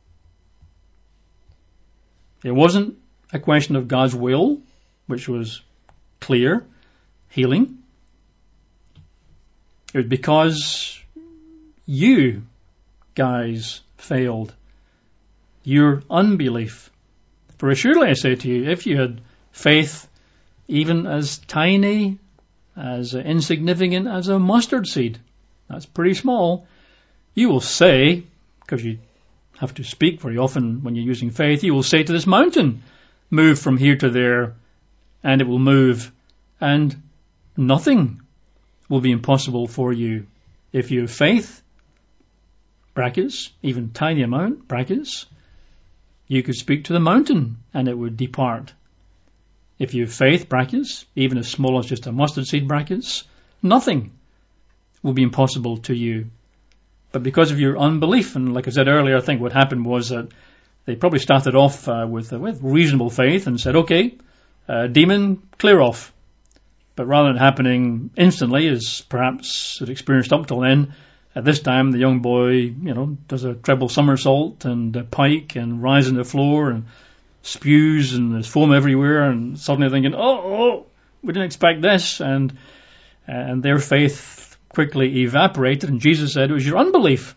It wasn't a question of God's will, which was clear, healing. It was because you guys failed. Your unbelief. For assuredly I say to you, if you had faith even as tiny, as insignificant as a mustard seed, that's pretty small, you will say, because you have to speak very often when you're using faith, you will say to this mountain, move from here to there, and it will move, and nothing will be impossible for you. If you have faith, brackets, even tiny amount, brackets, You could speak to the mountain and it would depart. If you have faith, brackets, even as small as just a mustard seed, brackets, nothing will be impossible to you. But because of your unbelief, and like I said earlier, I think what happened was that they probably started off uh, with, uh, with reasonable faith and said, okay, uh, demon, clear off. But rather than happening instantly, as perhaps it experienced up till then, at this time the young boy, you know, does a treble somersault and a pike and rises on the floor and spews and there's foam everywhere, and suddenly thinking, oh, oh, we didn't expect this, and and their faith quickly evaporated, and Jesus said it was your unbelief.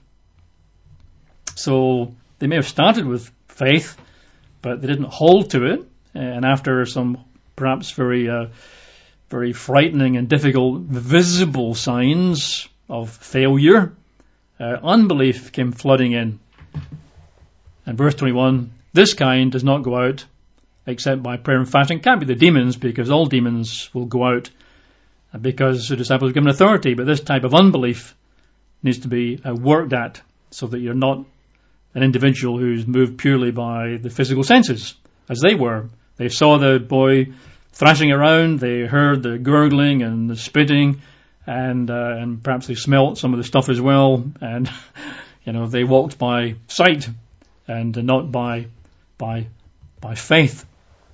So they may have started with faith, but they didn't hold to it, and after some perhaps very uh, very frightening and difficult visible signs of failure, uh, unbelief came flooding in. And verse twenty-one, this kind does not go out except by prayer and fasting. Can't be the demons, because all demons will go out because the disciples are given authority. But this type of unbelief needs to be uh, worked at, so that you're not an individual who's moved purely by the physical senses, as they were. They saw the boy thrashing around, they heard the gurgling and the spitting, and uh, and perhaps they smelt some of the stuff as well, and you know, they walked by sight and not by by by faith.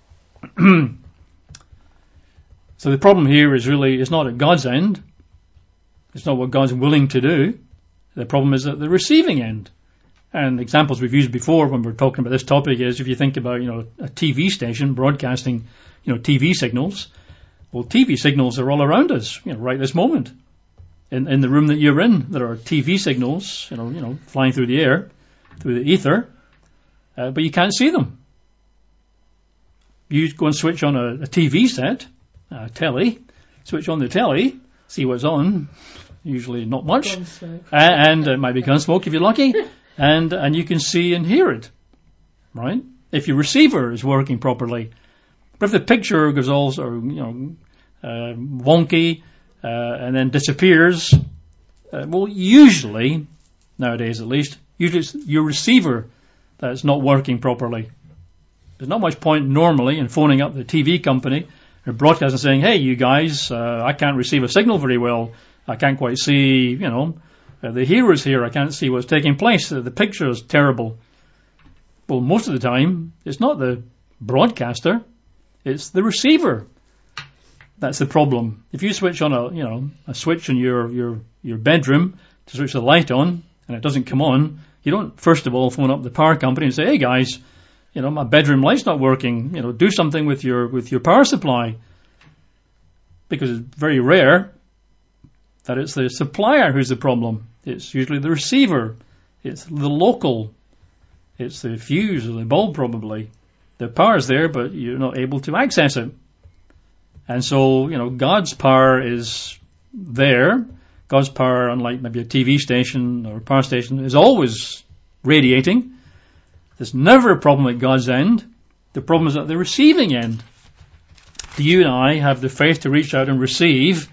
So the problem here is really, it's not at God's end. It's not what God's willing to do. The problem is at the receiving end. And examples we've used before when we're talking about this topic is, if you think about, you know, a T V station broadcasting, you know, T V signals. Well, T V signals are all around us, you know, right this moment. In in the room that you're in, there are T V signals, you know, you know, flying through the air, through the ether, uh, but you can't see them. You go and switch on a, a T V set, a telly, switch on the telly, see what's on. Usually not much, uh, and it might be gunsmoke if you're lucky, and and you can see and hear it, right? If your receiver is working properly. But if the picture goes all sort of, you know, uh, wonky, uh, and then disappears, uh, well, usually, nowadays at least, usually it's your receiver that's not working properly. There's not much point normally in phoning up the T V company or broadcasting saying, hey, you guys, uh, I can't receive a signal very well. I can't quite see, you know, uh, the hearers here. I can't see what's taking place. Uh, the picture is terrible. Well, most of the time, it's not the broadcaster. It's the receiver. That's the problem. If you switch on a, you know, a switch in your, your, your bedroom to switch the light on and it doesn't come on, you don't first of all phone up the power company and say, hey guys, you know, my bedroom light's not working. You know, do something with your, with your power supply. Because it's very rare that it's the supplier who's the problem. It's usually the receiver. It's the local. It's the fuse or the bulb probably. The power's there, but you're not able to access it. And so, you know, God's power is there. God's power, unlike maybe a T V station or a power station, is always radiating. There's never a problem at God's end. The problem is at the receiving end. Do you and I have the faith to reach out and receive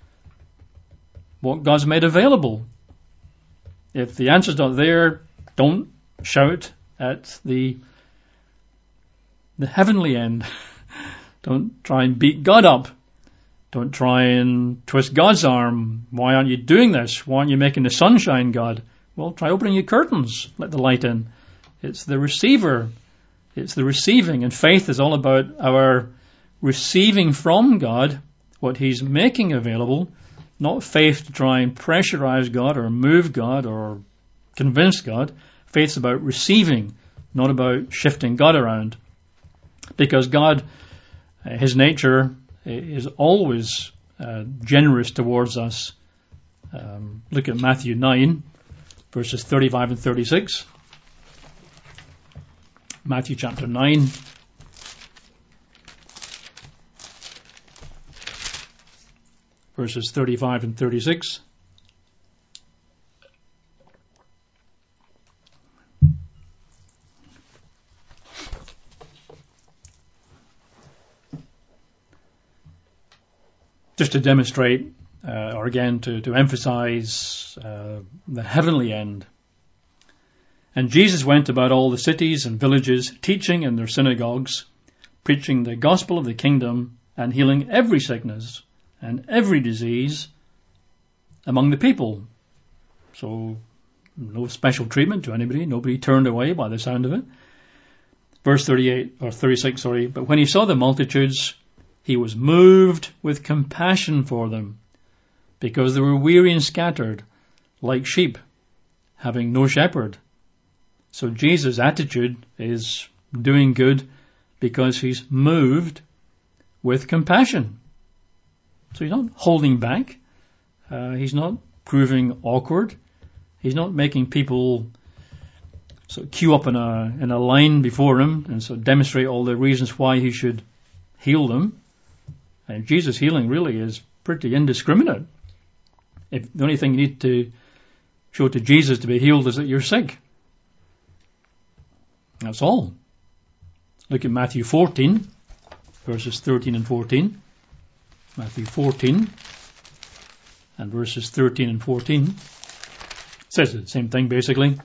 what God's made available? If the answer's not there, don't shout at the the heavenly end. Don't try and beat God up. Don't try and twist God's arm. Why aren't you doing this? Why aren't you making the sun shine, God? Well, try opening your curtains. Let the light in. It's the receiver. It's the receiving. And faith is all about our receiving from God what He's making available. Not faith to try and pressurize God or move God or convince God. Faith's about receiving, not about shifting God around. Because God, uh, His nature is always uh, generous towards us. Um, look at Matthew nine, verses thirty-five and thirty-six. Matthew chapter nine. Verses thirty-five and thirty-six. Just to demonstrate, uh, or again to, to emphasize uh, the heavenly end. And Jesus went about all the cities and villages, teaching in their synagogues, preaching the gospel of the kingdom, and healing every sickness and every disease among the people. So, no special treatment to anybody, nobody turned away by the sound of it. Verse thirty-eight, or thirty-six, sorry. But when he saw the multitudes, he was moved with compassion for them, because they were weary and scattered, like sheep, having no shepherd. So Jesus' attitude is doing good because he's moved with compassion. So he's not holding back. Uh, he's not proving awkward. He's not making people sort of queue up in a in a line before him and sort of demonstrate all the reasons why he should heal them. And Jesus' healing really is pretty indiscriminate. If the only thing you need to show to Jesus to be healed is that you're sick. That's all. Look at Matthew fourteen, verses thirteen and fourteen. Matthew fourteen and verses thirteen and fourteen. It says the same thing basically.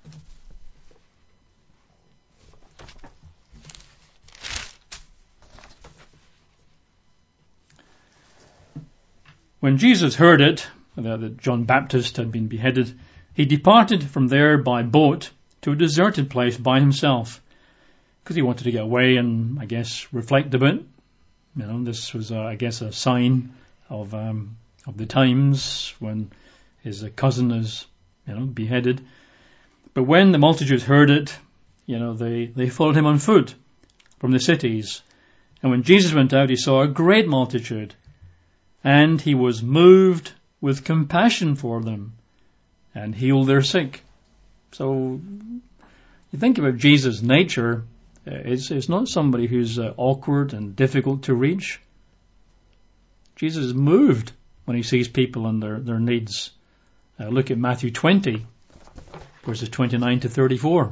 When Jesus heard it, that John Baptist had been beheaded, he departed from there by boat to a deserted place by himself, because he wanted to get away and, I guess, reflect a bit. You know, this was, uh, I guess, a sign of um, of the times when his uh, cousin is, you know, beheaded. But when the multitudes heard it, you know, they, they followed him on foot from the cities. And when Jesus went out, he saw a great multitude, and he was moved with compassion for them, and healed their sick. So, you think about Jesus' nature, uh, it's, it's not somebody who's uh, awkward and difficult to reach. Jesus is moved when he sees people and their, their needs. Uh, look at Matthew twenty, verses twenty-nine to thirty-four.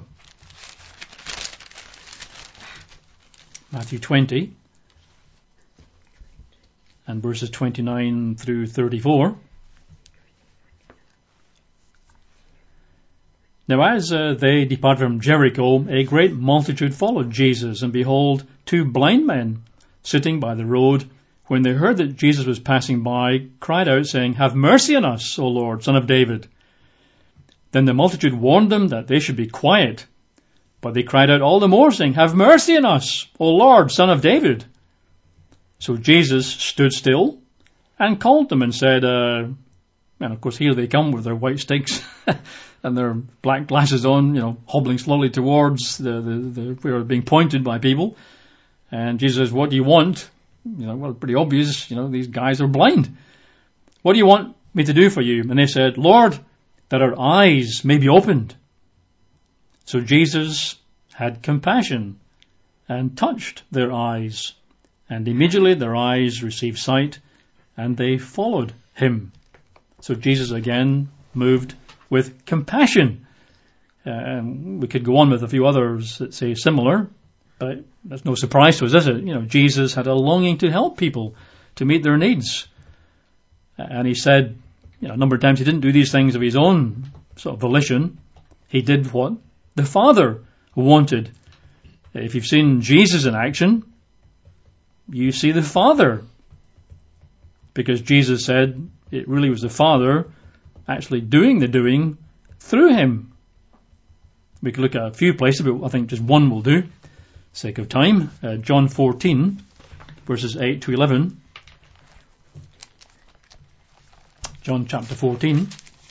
Matthew twenty, and verses twenty-nine through thirty-four. Now as uh, they departed from Jericho, a great multitude followed Jesus, and behold, two blind men sitting by the road, when they heard that Jesus was passing by, cried out, saying, "Have mercy on us, O Lord, Son of David." Then the multitude warned them that they should be quiet. But they cried out all the more, saying, "Have mercy on us, O Lord, Son of David." So Jesus stood still and called them and said, uh, and of course here they come with their white sticks and their black glasses on, you know, hobbling slowly towards the, the, the where being pointed by people. And Jesus says, "What do you want?" You know, well, pretty obvious, you know, these guys are blind. "What do you want me to do for you?" And they said, "Lord, that our eyes may be opened." So Jesus had compassion and touched their eyes, and immediately their eyes received sight, and they followed him. So Jesus again moved with compassion. Um, we could go on with a few others that say similar, but that's no surprise to us, is it? You know, Jesus had a longing to help people, to meet their needs. And he said, you know, a number of times he didn't do these things of his own sort of volition. He did what the Father wanted. If you've seen Jesus in action, you see the Father. Because Jesus said it really was the Father actually doing the doing through him. We could look at a few places, but I think just one will do, sake of time. Uh, John fourteen, verses eight to eleven. John chapter fourteen.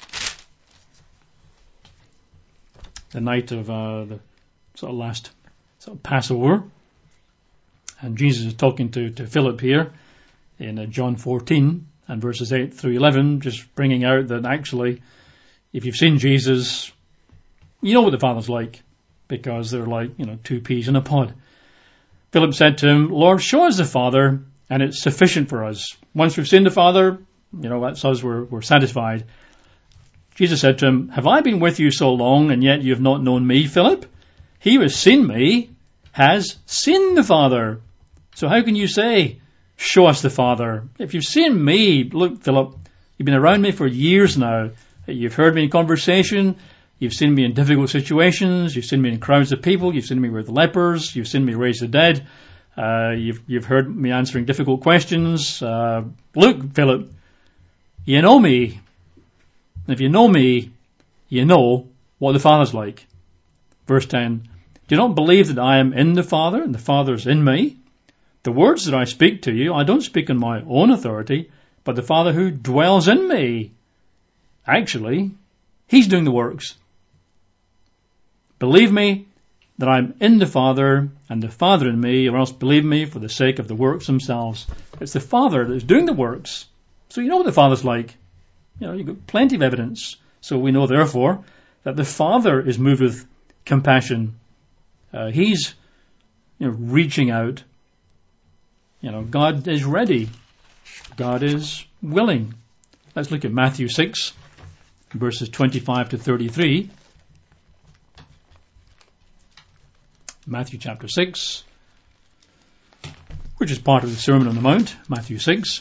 The night of uh, the sort of last sort of Passover. And Jesus is talking to, to Philip here in uh, John fourteen and verses eight through eleven, just bringing out that actually, if you've seen Jesus, you know what the Father's like, because they're like, you know, two peas in a pod. Philip said to him, "Lord, show us the Father, and it's sufficient for us. Once we've seen the Father, you know, that's us, we're, we're satisfied." Jesus said to him, "Have I been with you so long, and yet you have not known me, Philip? He who has seen me has seen the Father. So how can you say, 'Show us the Father'? If you've seen me," look, Philip, you've been around me for years now. You've heard me in conversation. You've seen me in difficult situations. You've seen me in crowds of people. You've seen me with lepers. You've seen me raise the dead. Uh, you've, you've heard me answering difficult questions. Uh, look, Philip, you know me. If you know me, you know what the Father's like. Verse ten, do you not believe that I am in the Father and the Father is in me? The words that I speak to you, I don't speak on my own authority, but the Father who dwells in me. Actually, He's doing the works. Believe me that I'm in the Father and the Father in me, or else believe me for the sake of the works themselves. It's the Father that is doing the works. So you know what the Father's like. You know, you've got plenty of evidence. So we know, therefore, that the Father is moved with compassion. Uh, he's, you know, reaching out. You know, God is ready. God is willing. Let's look at Matthew six, verses twenty-five to thirty-three. Matthew chapter six, which is part of the Sermon on the Mount, Matthew six.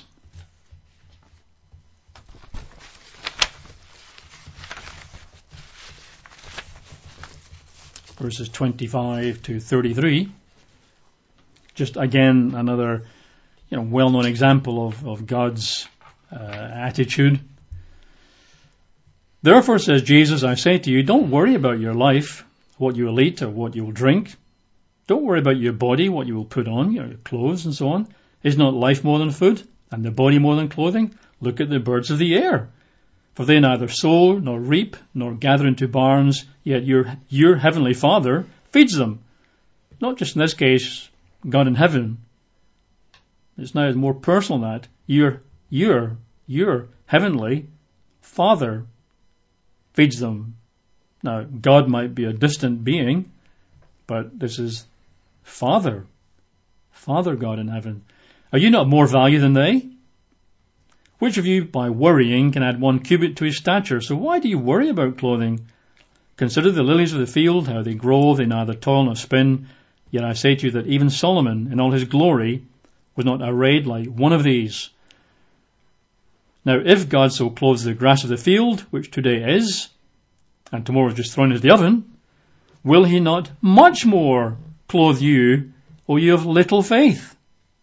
Verses twenty-five to thirty-three. Just again, another, you know, well-known example of, of God's uh, attitude. Therefore, says Jesus, I say to you, don't worry about your life, what you will eat or what you will drink. Don't worry about your body, what you will put on, your clothes and so on. Is not life more than food, and the body more than clothing? Look at the birds of the air. For they neither sow, nor reap, nor gather into barns, yet your your heavenly Father feeds them. Not just in this case, God in heaven. It's now more personal than that. Your, your, your heavenly Father feeds them. Now, God might be a distant being, but this is Father. Father God in heaven. Are you not of more value than they? Which of you, by worrying, can add one cubit to his stature? So why do you worry about clothing? Consider the lilies of the field, how they grow, they neither toil nor spin. Yet I say to you that even Solomon, in all his glory, was not arrayed like one of these. Now, if God so clothes the grass of the field, which today is, and tomorrow is just thrown into the oven, will he not much more clothe you, O you of little faith?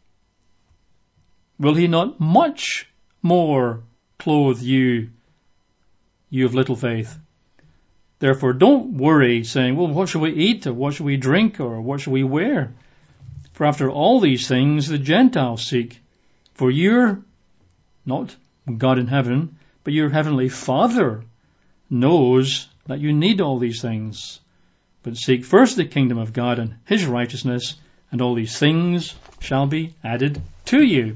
Will he not much more clothe you, you of little faith? Therefore, don't worry, saying, well, what shall we eat, or what shall we drink, or what shall we wear? For after all these things the Gentiles seek. For you're not God in heaven, but your heavenly Father knows that you need all these things. But seek first the kingdom of God and his righteousness, and all these things shall be added to you.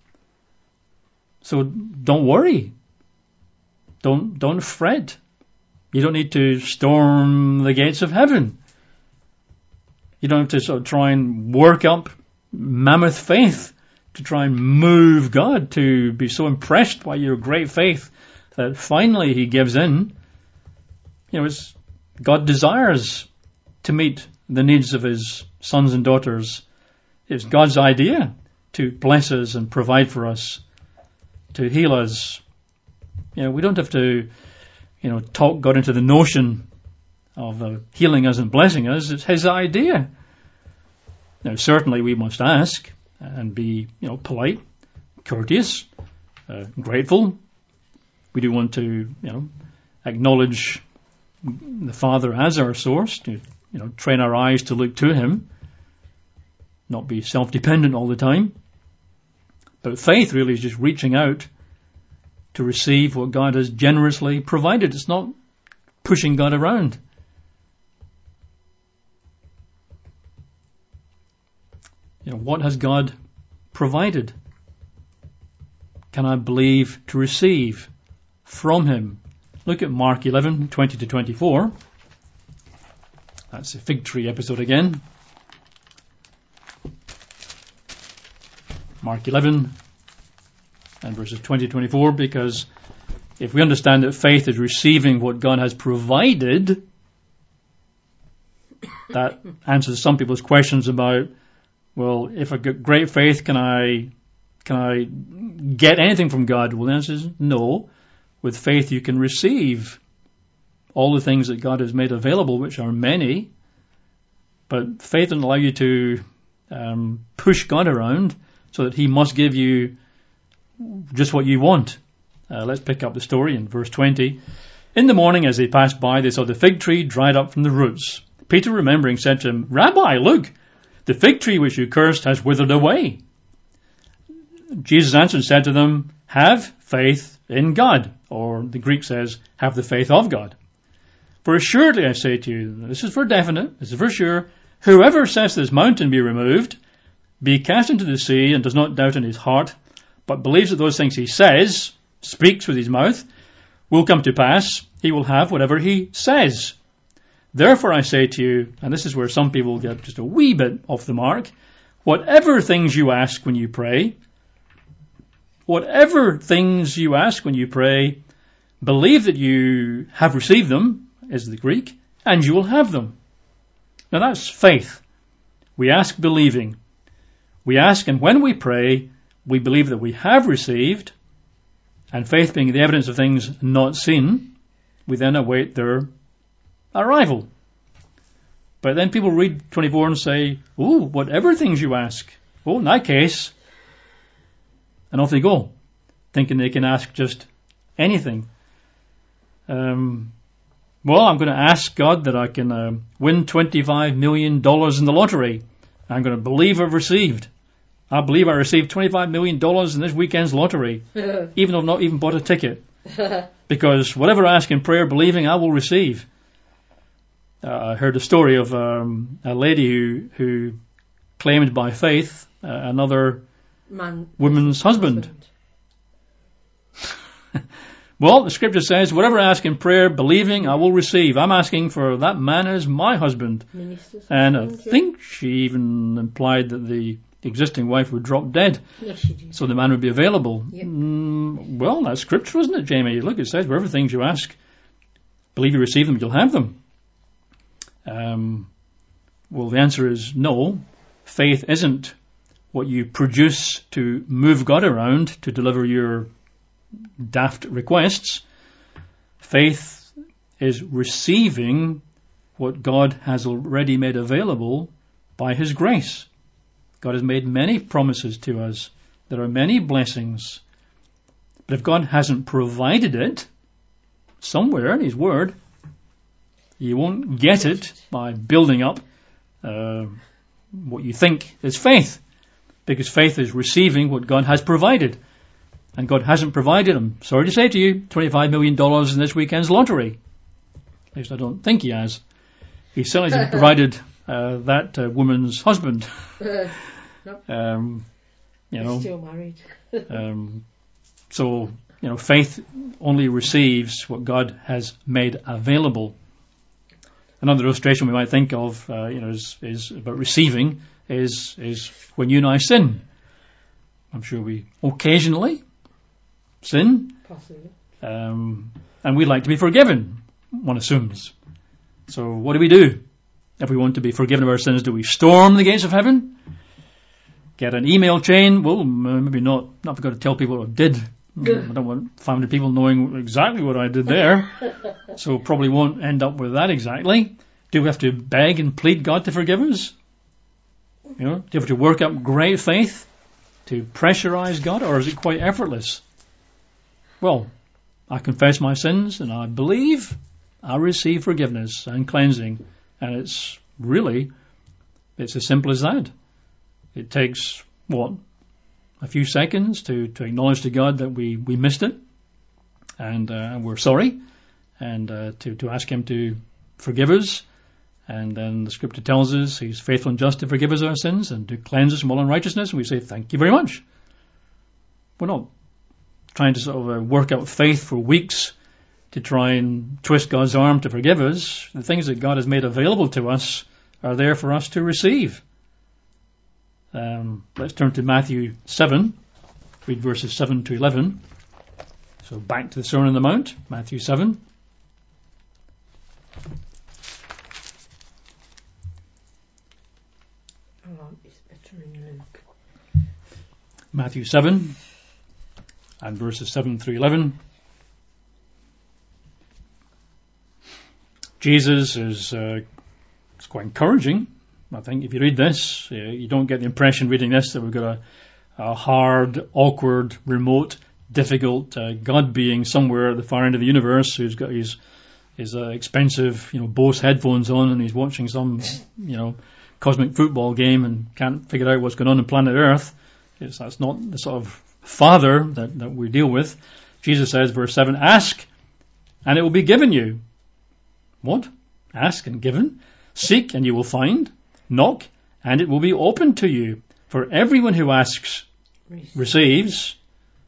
So don't worry. Don't, don't fret. You don't need to storm the gates of heaven. You don't have to sort of try and work up mammoth faith to try and move God to be so impressed by your great faith that finally he gives in. You know, it's, God desires to meet the needs of his sons and daughters. It's God's idea to bless us and provide for us, to heal us. You know, we don't have to, you know, talk God into the notion of uh, healing us and blessing us. It's his idea. Now, certainly we must ask and be, you know, polite, courteous, uh, grateful. We do want to, you know, acknowledge the Father as our source, to, you know, train our eyes to look to him, not be self-dependent all the time. But faith really is just reaching out to receive what God has generously provided. It's not pushing God around. You know, what has God provided? Can I believe to receive from him? Look at Mark eleven, twenty to twenty-four. That's the fig tree episode again. Mark eleven and verses twenty to twenty-four, because if we understand that faith is receiving what God has provided, that answers some people's questions about, well, if I've got great faith, can I can I get anything from God? Well, the answer is no. With faith you can receive all the things that God has made available, which are many, but faith doesn't allow you to um, push God around so that he must give you just what you want. Uh, let's pick up the story in verse twenty. In the morning, as they passed by, they saw the fig tree dried up from the roots. Peter, remembering, said to him, Rabbi, look, the fig tree which you cursed has withered away. Jesus answered and said to them, have faith in God. Or the Greek says, have the faith of God. For assuredly I say to you, this is for definite, this is for sure, whoever says to this mountain be removed, be cast into the sea, and does not doubt in his heart, but believes that those things he says, speaks with his mouth, will come to pass, he will have whatever he says. Therefore I say to you, and this is where some people get just a wee bit off the mark, whatever things you ask when you pray, whatever things you ask when you pray, believe that you have received them, is the Greek, and you will have them. Now that's faith. We ask believing. We ask, and when we pray, we believe that we have received, and faith being the evidence of things not seen, we then await their arrival. But then people read twenty-four and say, oh, whatever things you ask. Oh, in that case. And off they go, thinking they can ask just anything. Um, well, I'm going to ask God that I can uh, win twenty-five million dollars in the lottery. I'm going to believe I've received. I believe I received twenty-five million dollars in this weekend's lottery, even though I've not even bought a ticket. Because whatever I ask in prayer, believing, I will receive. Uh, I heard a story of um, a lady who, who claimed by faith uh, another Man, woman's husband. husband. Well, the scripture says, whatever I ask in prayer, believing, I will receive. I'm asking for that man as my husband. Minister's and I think she even implied that the existing wife would drop dead. Yes, she did. So the man would be available. Yep. Mm, well, that's scripture, isn't it, Jamie? Look, it says, whatever things you ask, believe you receive them, you'll have them. Um, well, the answer is no. Faith isn't what you produce to move God around to deliver your daft requests. Faith is receiving what God has already made available by his grace. God has made many promises to us. There are many blessings. But if God hasn't provided it somewhere in his word, you won't get it by building up uh, what you think is faith. Because faith is receiving what God has provided. And God hasn't provided, I'm sorry to say to you, twenty-five million dollars in this weekend's lottery. At least I don't think he has. He certainly hasn't provided uh, that uh, woman's husband. Uh, no. um, you know, still married. um, so, you know, faith only receives what God has made available. Another illustration we might think of, uh, you know, is, is about receiving is is when you and I sin. I'm sure we occasionally sin. Possibly. Um, and we'd like to be forgiven, one assumes. So what do we do? If we want to be forgiven of our sins, do we storm the gates of heaven? Get an email chain? Well, maybe not. Not got to tell people what I did. I don't want five hundred people knowing exactly what I did there. So probably won't end up with that exactly. Do we have to beg and plead God to forgive us? You know, do you have to work up great faith to pressurize God, or is it quite effortless? Well, I confess my sins and I believe I receive forgiveness and cleansing. And it's really, it's as simple as that. It takes, what, a few seconds to, to acknowledge to God that we, we missed it and uh, we're sorry, and uh, to, to ask him to forgive us. And then the scripture tells us he's faithful and just to forgive us our sins and to cleanse us from all unrighteousness. And we say, thank you very much. We're not trying to sort of uh, work out faith for weeks to try and twist God's arm to forgive us. The things that God has made available to us are there for us to receive. Um, let's turn to Matthew seven, read verses seven to eleven. So back to the Sermon on the Mount, Matthew seven. Oh, it's better in Luke. Matthew seven and verses seven through eleven. Jesus is uh, it's quite encouraging. I think if you read this, uh, you don't get the impression reading this that we've got a, a hard, awkward, remote, difficult uh, God being somewhere at the far end of the universe who's got his his uh, expensive, you know, Bose headphones on and he's watching some, you know, cosmic football game and can't figure out what's going on on planet Earth. It's, that's not the sort of Father that, that we deal with. Jesus says, verse seven, ask and it will be given you. What? Ask and given? Seek and you will find. Knock and it will be opened to you. For everyone who asks receives.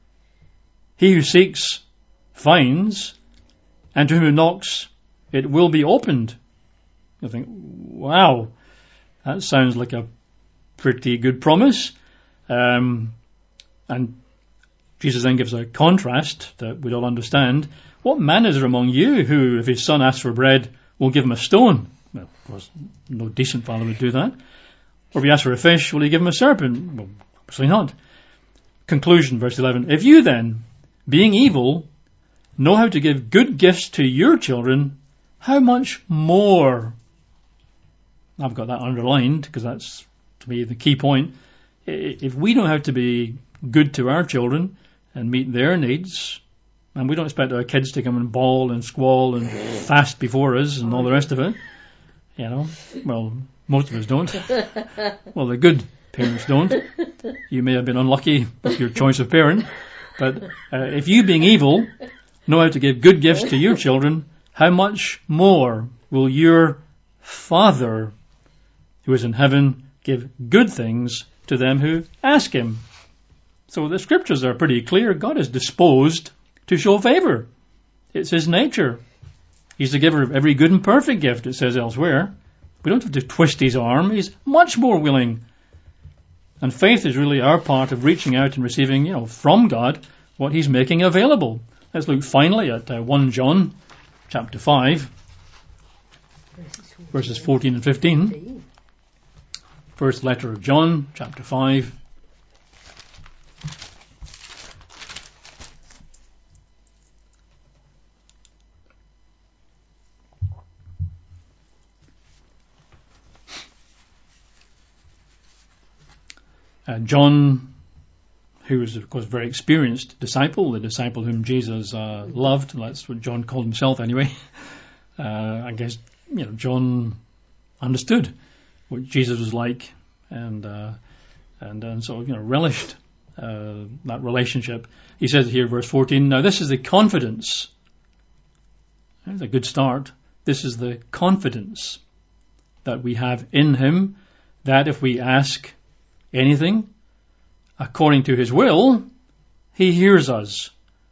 He who seeks finds. And to whom who knocks it will be opened. You think, wow, that sounds like a pretty good promise. Um, and Jesus then gives a contrast that we all understand. What man is there among you who, if his son asks for bread, will give him a stone? Well, of course, no decent father would do that. Or if he asks for a fish, will he give him a serpent? Well, obviously not. Conclusion, verse eleven. If you then, being evil, know how to give good gifts to your children, how much more? I've got that underlined because that's, to me, the key point. If we know how to be good to our children and meet their needs, and we don't expect our kids to come and bawl and squall and fast before us and all the rest of it, you know, well, most of us don't. Well, the good parents don't. You may have been unlucky with your choice of parent, but uh, if you, being evil, know how to give good gifts to your children, how much more will your Father who is in heaven give good things to them who ask him? So the scriptures are pretty clear. God is disposed to show favor. It's his nature. He's the giver of every good and perfect gift, it says elsewhere. We don't have to twist his arm. He's much more willing. And faith is really our part of reaching out and receiving, you know, from God what he's making available. Let's look finally at uh, First John chapter five, verses fourteen and fifteen. First letter of John, chapter five. Uh, John, who was, of course, a very experienced disciple, the disciple whom Jesus uh, loved. That's what John called himself anyway. Uh, I guess, you know, John understood what Jesus was like and uh, and, and so, you know, relished uh, that relationship. He says here, verse fourteen, now this is the confidence. That's a good start. This is the confidence that we have in him, that if we ask anything according to his will, he hears us.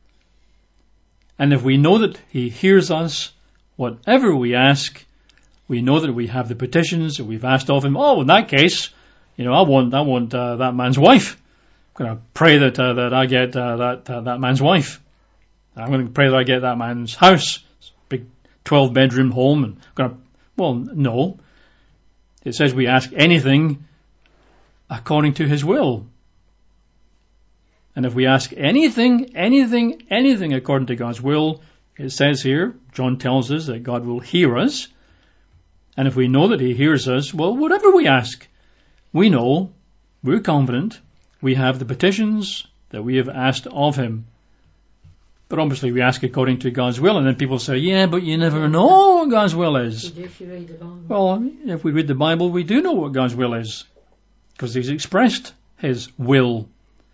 And if we know that he hears us, whatever we ask, we know that we have the petitions that we've asked of him. Oh, in that case, you know, I want, I want uh, that man's wife. I'm going to pray that uh, that I get uh, that uh, that man's wife. I'm going to pray that I get that man's house, big twelve bedroom home. And I'm going to, well, no. It says we ask anything according to his will. And if we ask anything, anything, anything according to God's will, it says here, John tells us that God will hear us. And if we know that he hears us, well, whatever we ask, we know, we're confident, we have the petitions that we have asked of him. But obviously we ask according to God's will, and then people say, yeah, but you never know what God's will is. If you read the Bible. Well, if we read the Bible, we do know what God's will is, because he's expressed his will.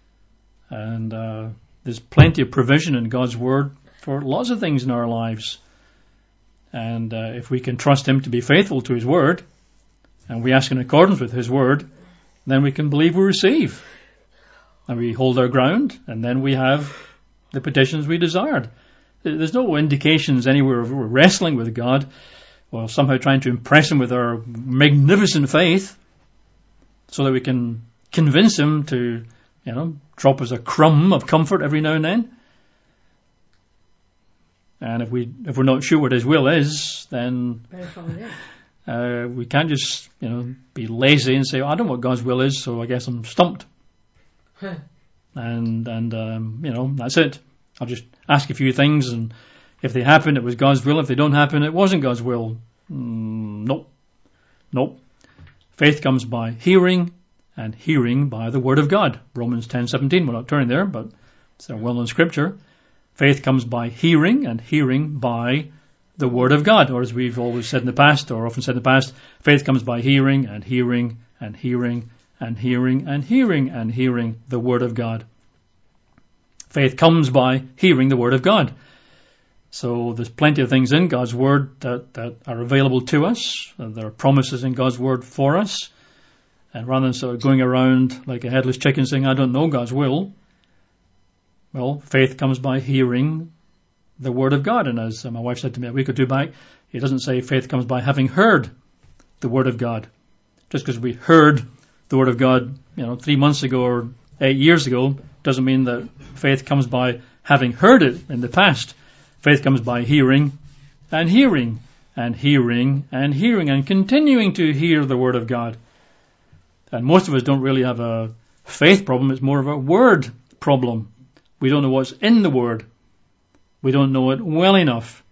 And uh, there's plenty of provision in God's word for lots of things in our lives. And uh, if we can trust him to be faithful to his word, and we ask in accordance with his word, then we can believe we receive. And we hold our ground, and then we have the petitions we desired. There's no indications anywhere of we're wrestling with God, or somehow trying to impress him with our magnificent faith, so that we can convince him to, you know, drop us a crumb of comfort every now and then. And if we if we're not sure what his will is, then uh, we can't just, you know, be lazy and say, oh, I don't know what God's will is, so I guess I'm stumped. Huh. And and um, you know, that's it. I'll just ask a few things, and If they happen, it was God's will. If they don't happen, it wasn't God's will. Mm, nope. Nope. Faith comes by hearing, and hearing by the Word of God. Romans ten seventeen. We're not turning there, but it's a well-known scripture. Faith comes by hearing, and hearing by the Word of God. Or as we've always said in the past, or often said in the past, faith comes by hearing, and hearing, and hearing, and hearing, and hearing, and hearing the Word of God. Faith comes by hearing the Word of God. So there's plenty of things in God's Word that, that are available to us. There are promises in God's Word for us. And rather than sort of going around like a headless chicken saying, I don't know God's will, well, faith comes by hearing the Word of God. And as my wife said to me a week or two back, it doesn't say faith comes by having heard the Word of God. Just because we heard the Word of God, you know, three months ago or eight years ago, doesn't mean that faith comes by having heard it in the past. Faith comes by hearing and hearing and hearing and hearing and continuing to hear the Word of God. And most of us don't really have a faith problem. It's more of a word problem. We don't know what's in the Word. We don't know it well enough.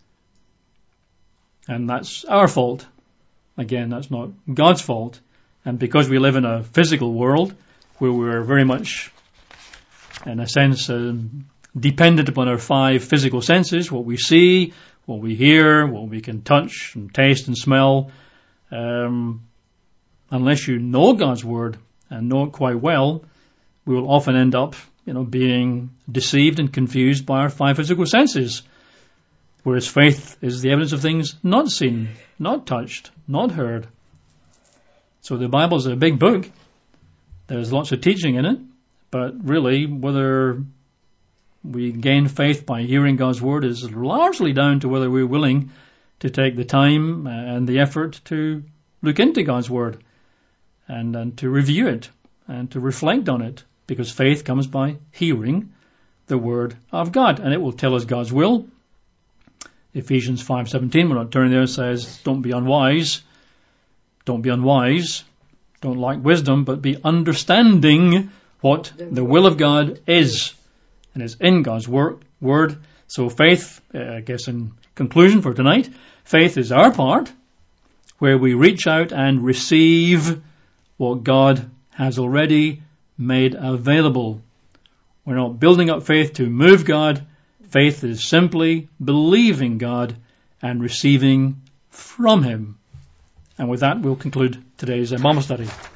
And that's our fault. Again, that's not God's fault. And because we live in a physical world where we're very much, in a sense, uh, dependent upon our five physical senses, what we see, what we hear, what we can touch and taste and smell, um, unless you know God's Word and know it quite well, we will often end up, you know, being deceived and confused by our five physical senses. Whereas faith is the evidence of things not seen, not touched, not heard. So the Bible's a big book. There's lots of teaching in it. But really, whether we gain faith by hearing God's Word is largely down to whether we're willing to take the time and the effort to look into God's Word and, and to review it and to reflect on it. Because faith comes by hearing the Word of God. And it will tell us God's will. Ephesians five seventeen, we're not turning there, says, don't be unwise. Don't be unwise. Don't lack wisdom, but be understanding what the will of God is. And it's in God's wor- Word. So faith, uh, I guess in conclusion for tonight, faith is our part, where we reach out and receive what God has already made available. We're not building up faith to move God. Faith is simply believing God and receiving from Him. And with that, we'll conclude today's Bible study.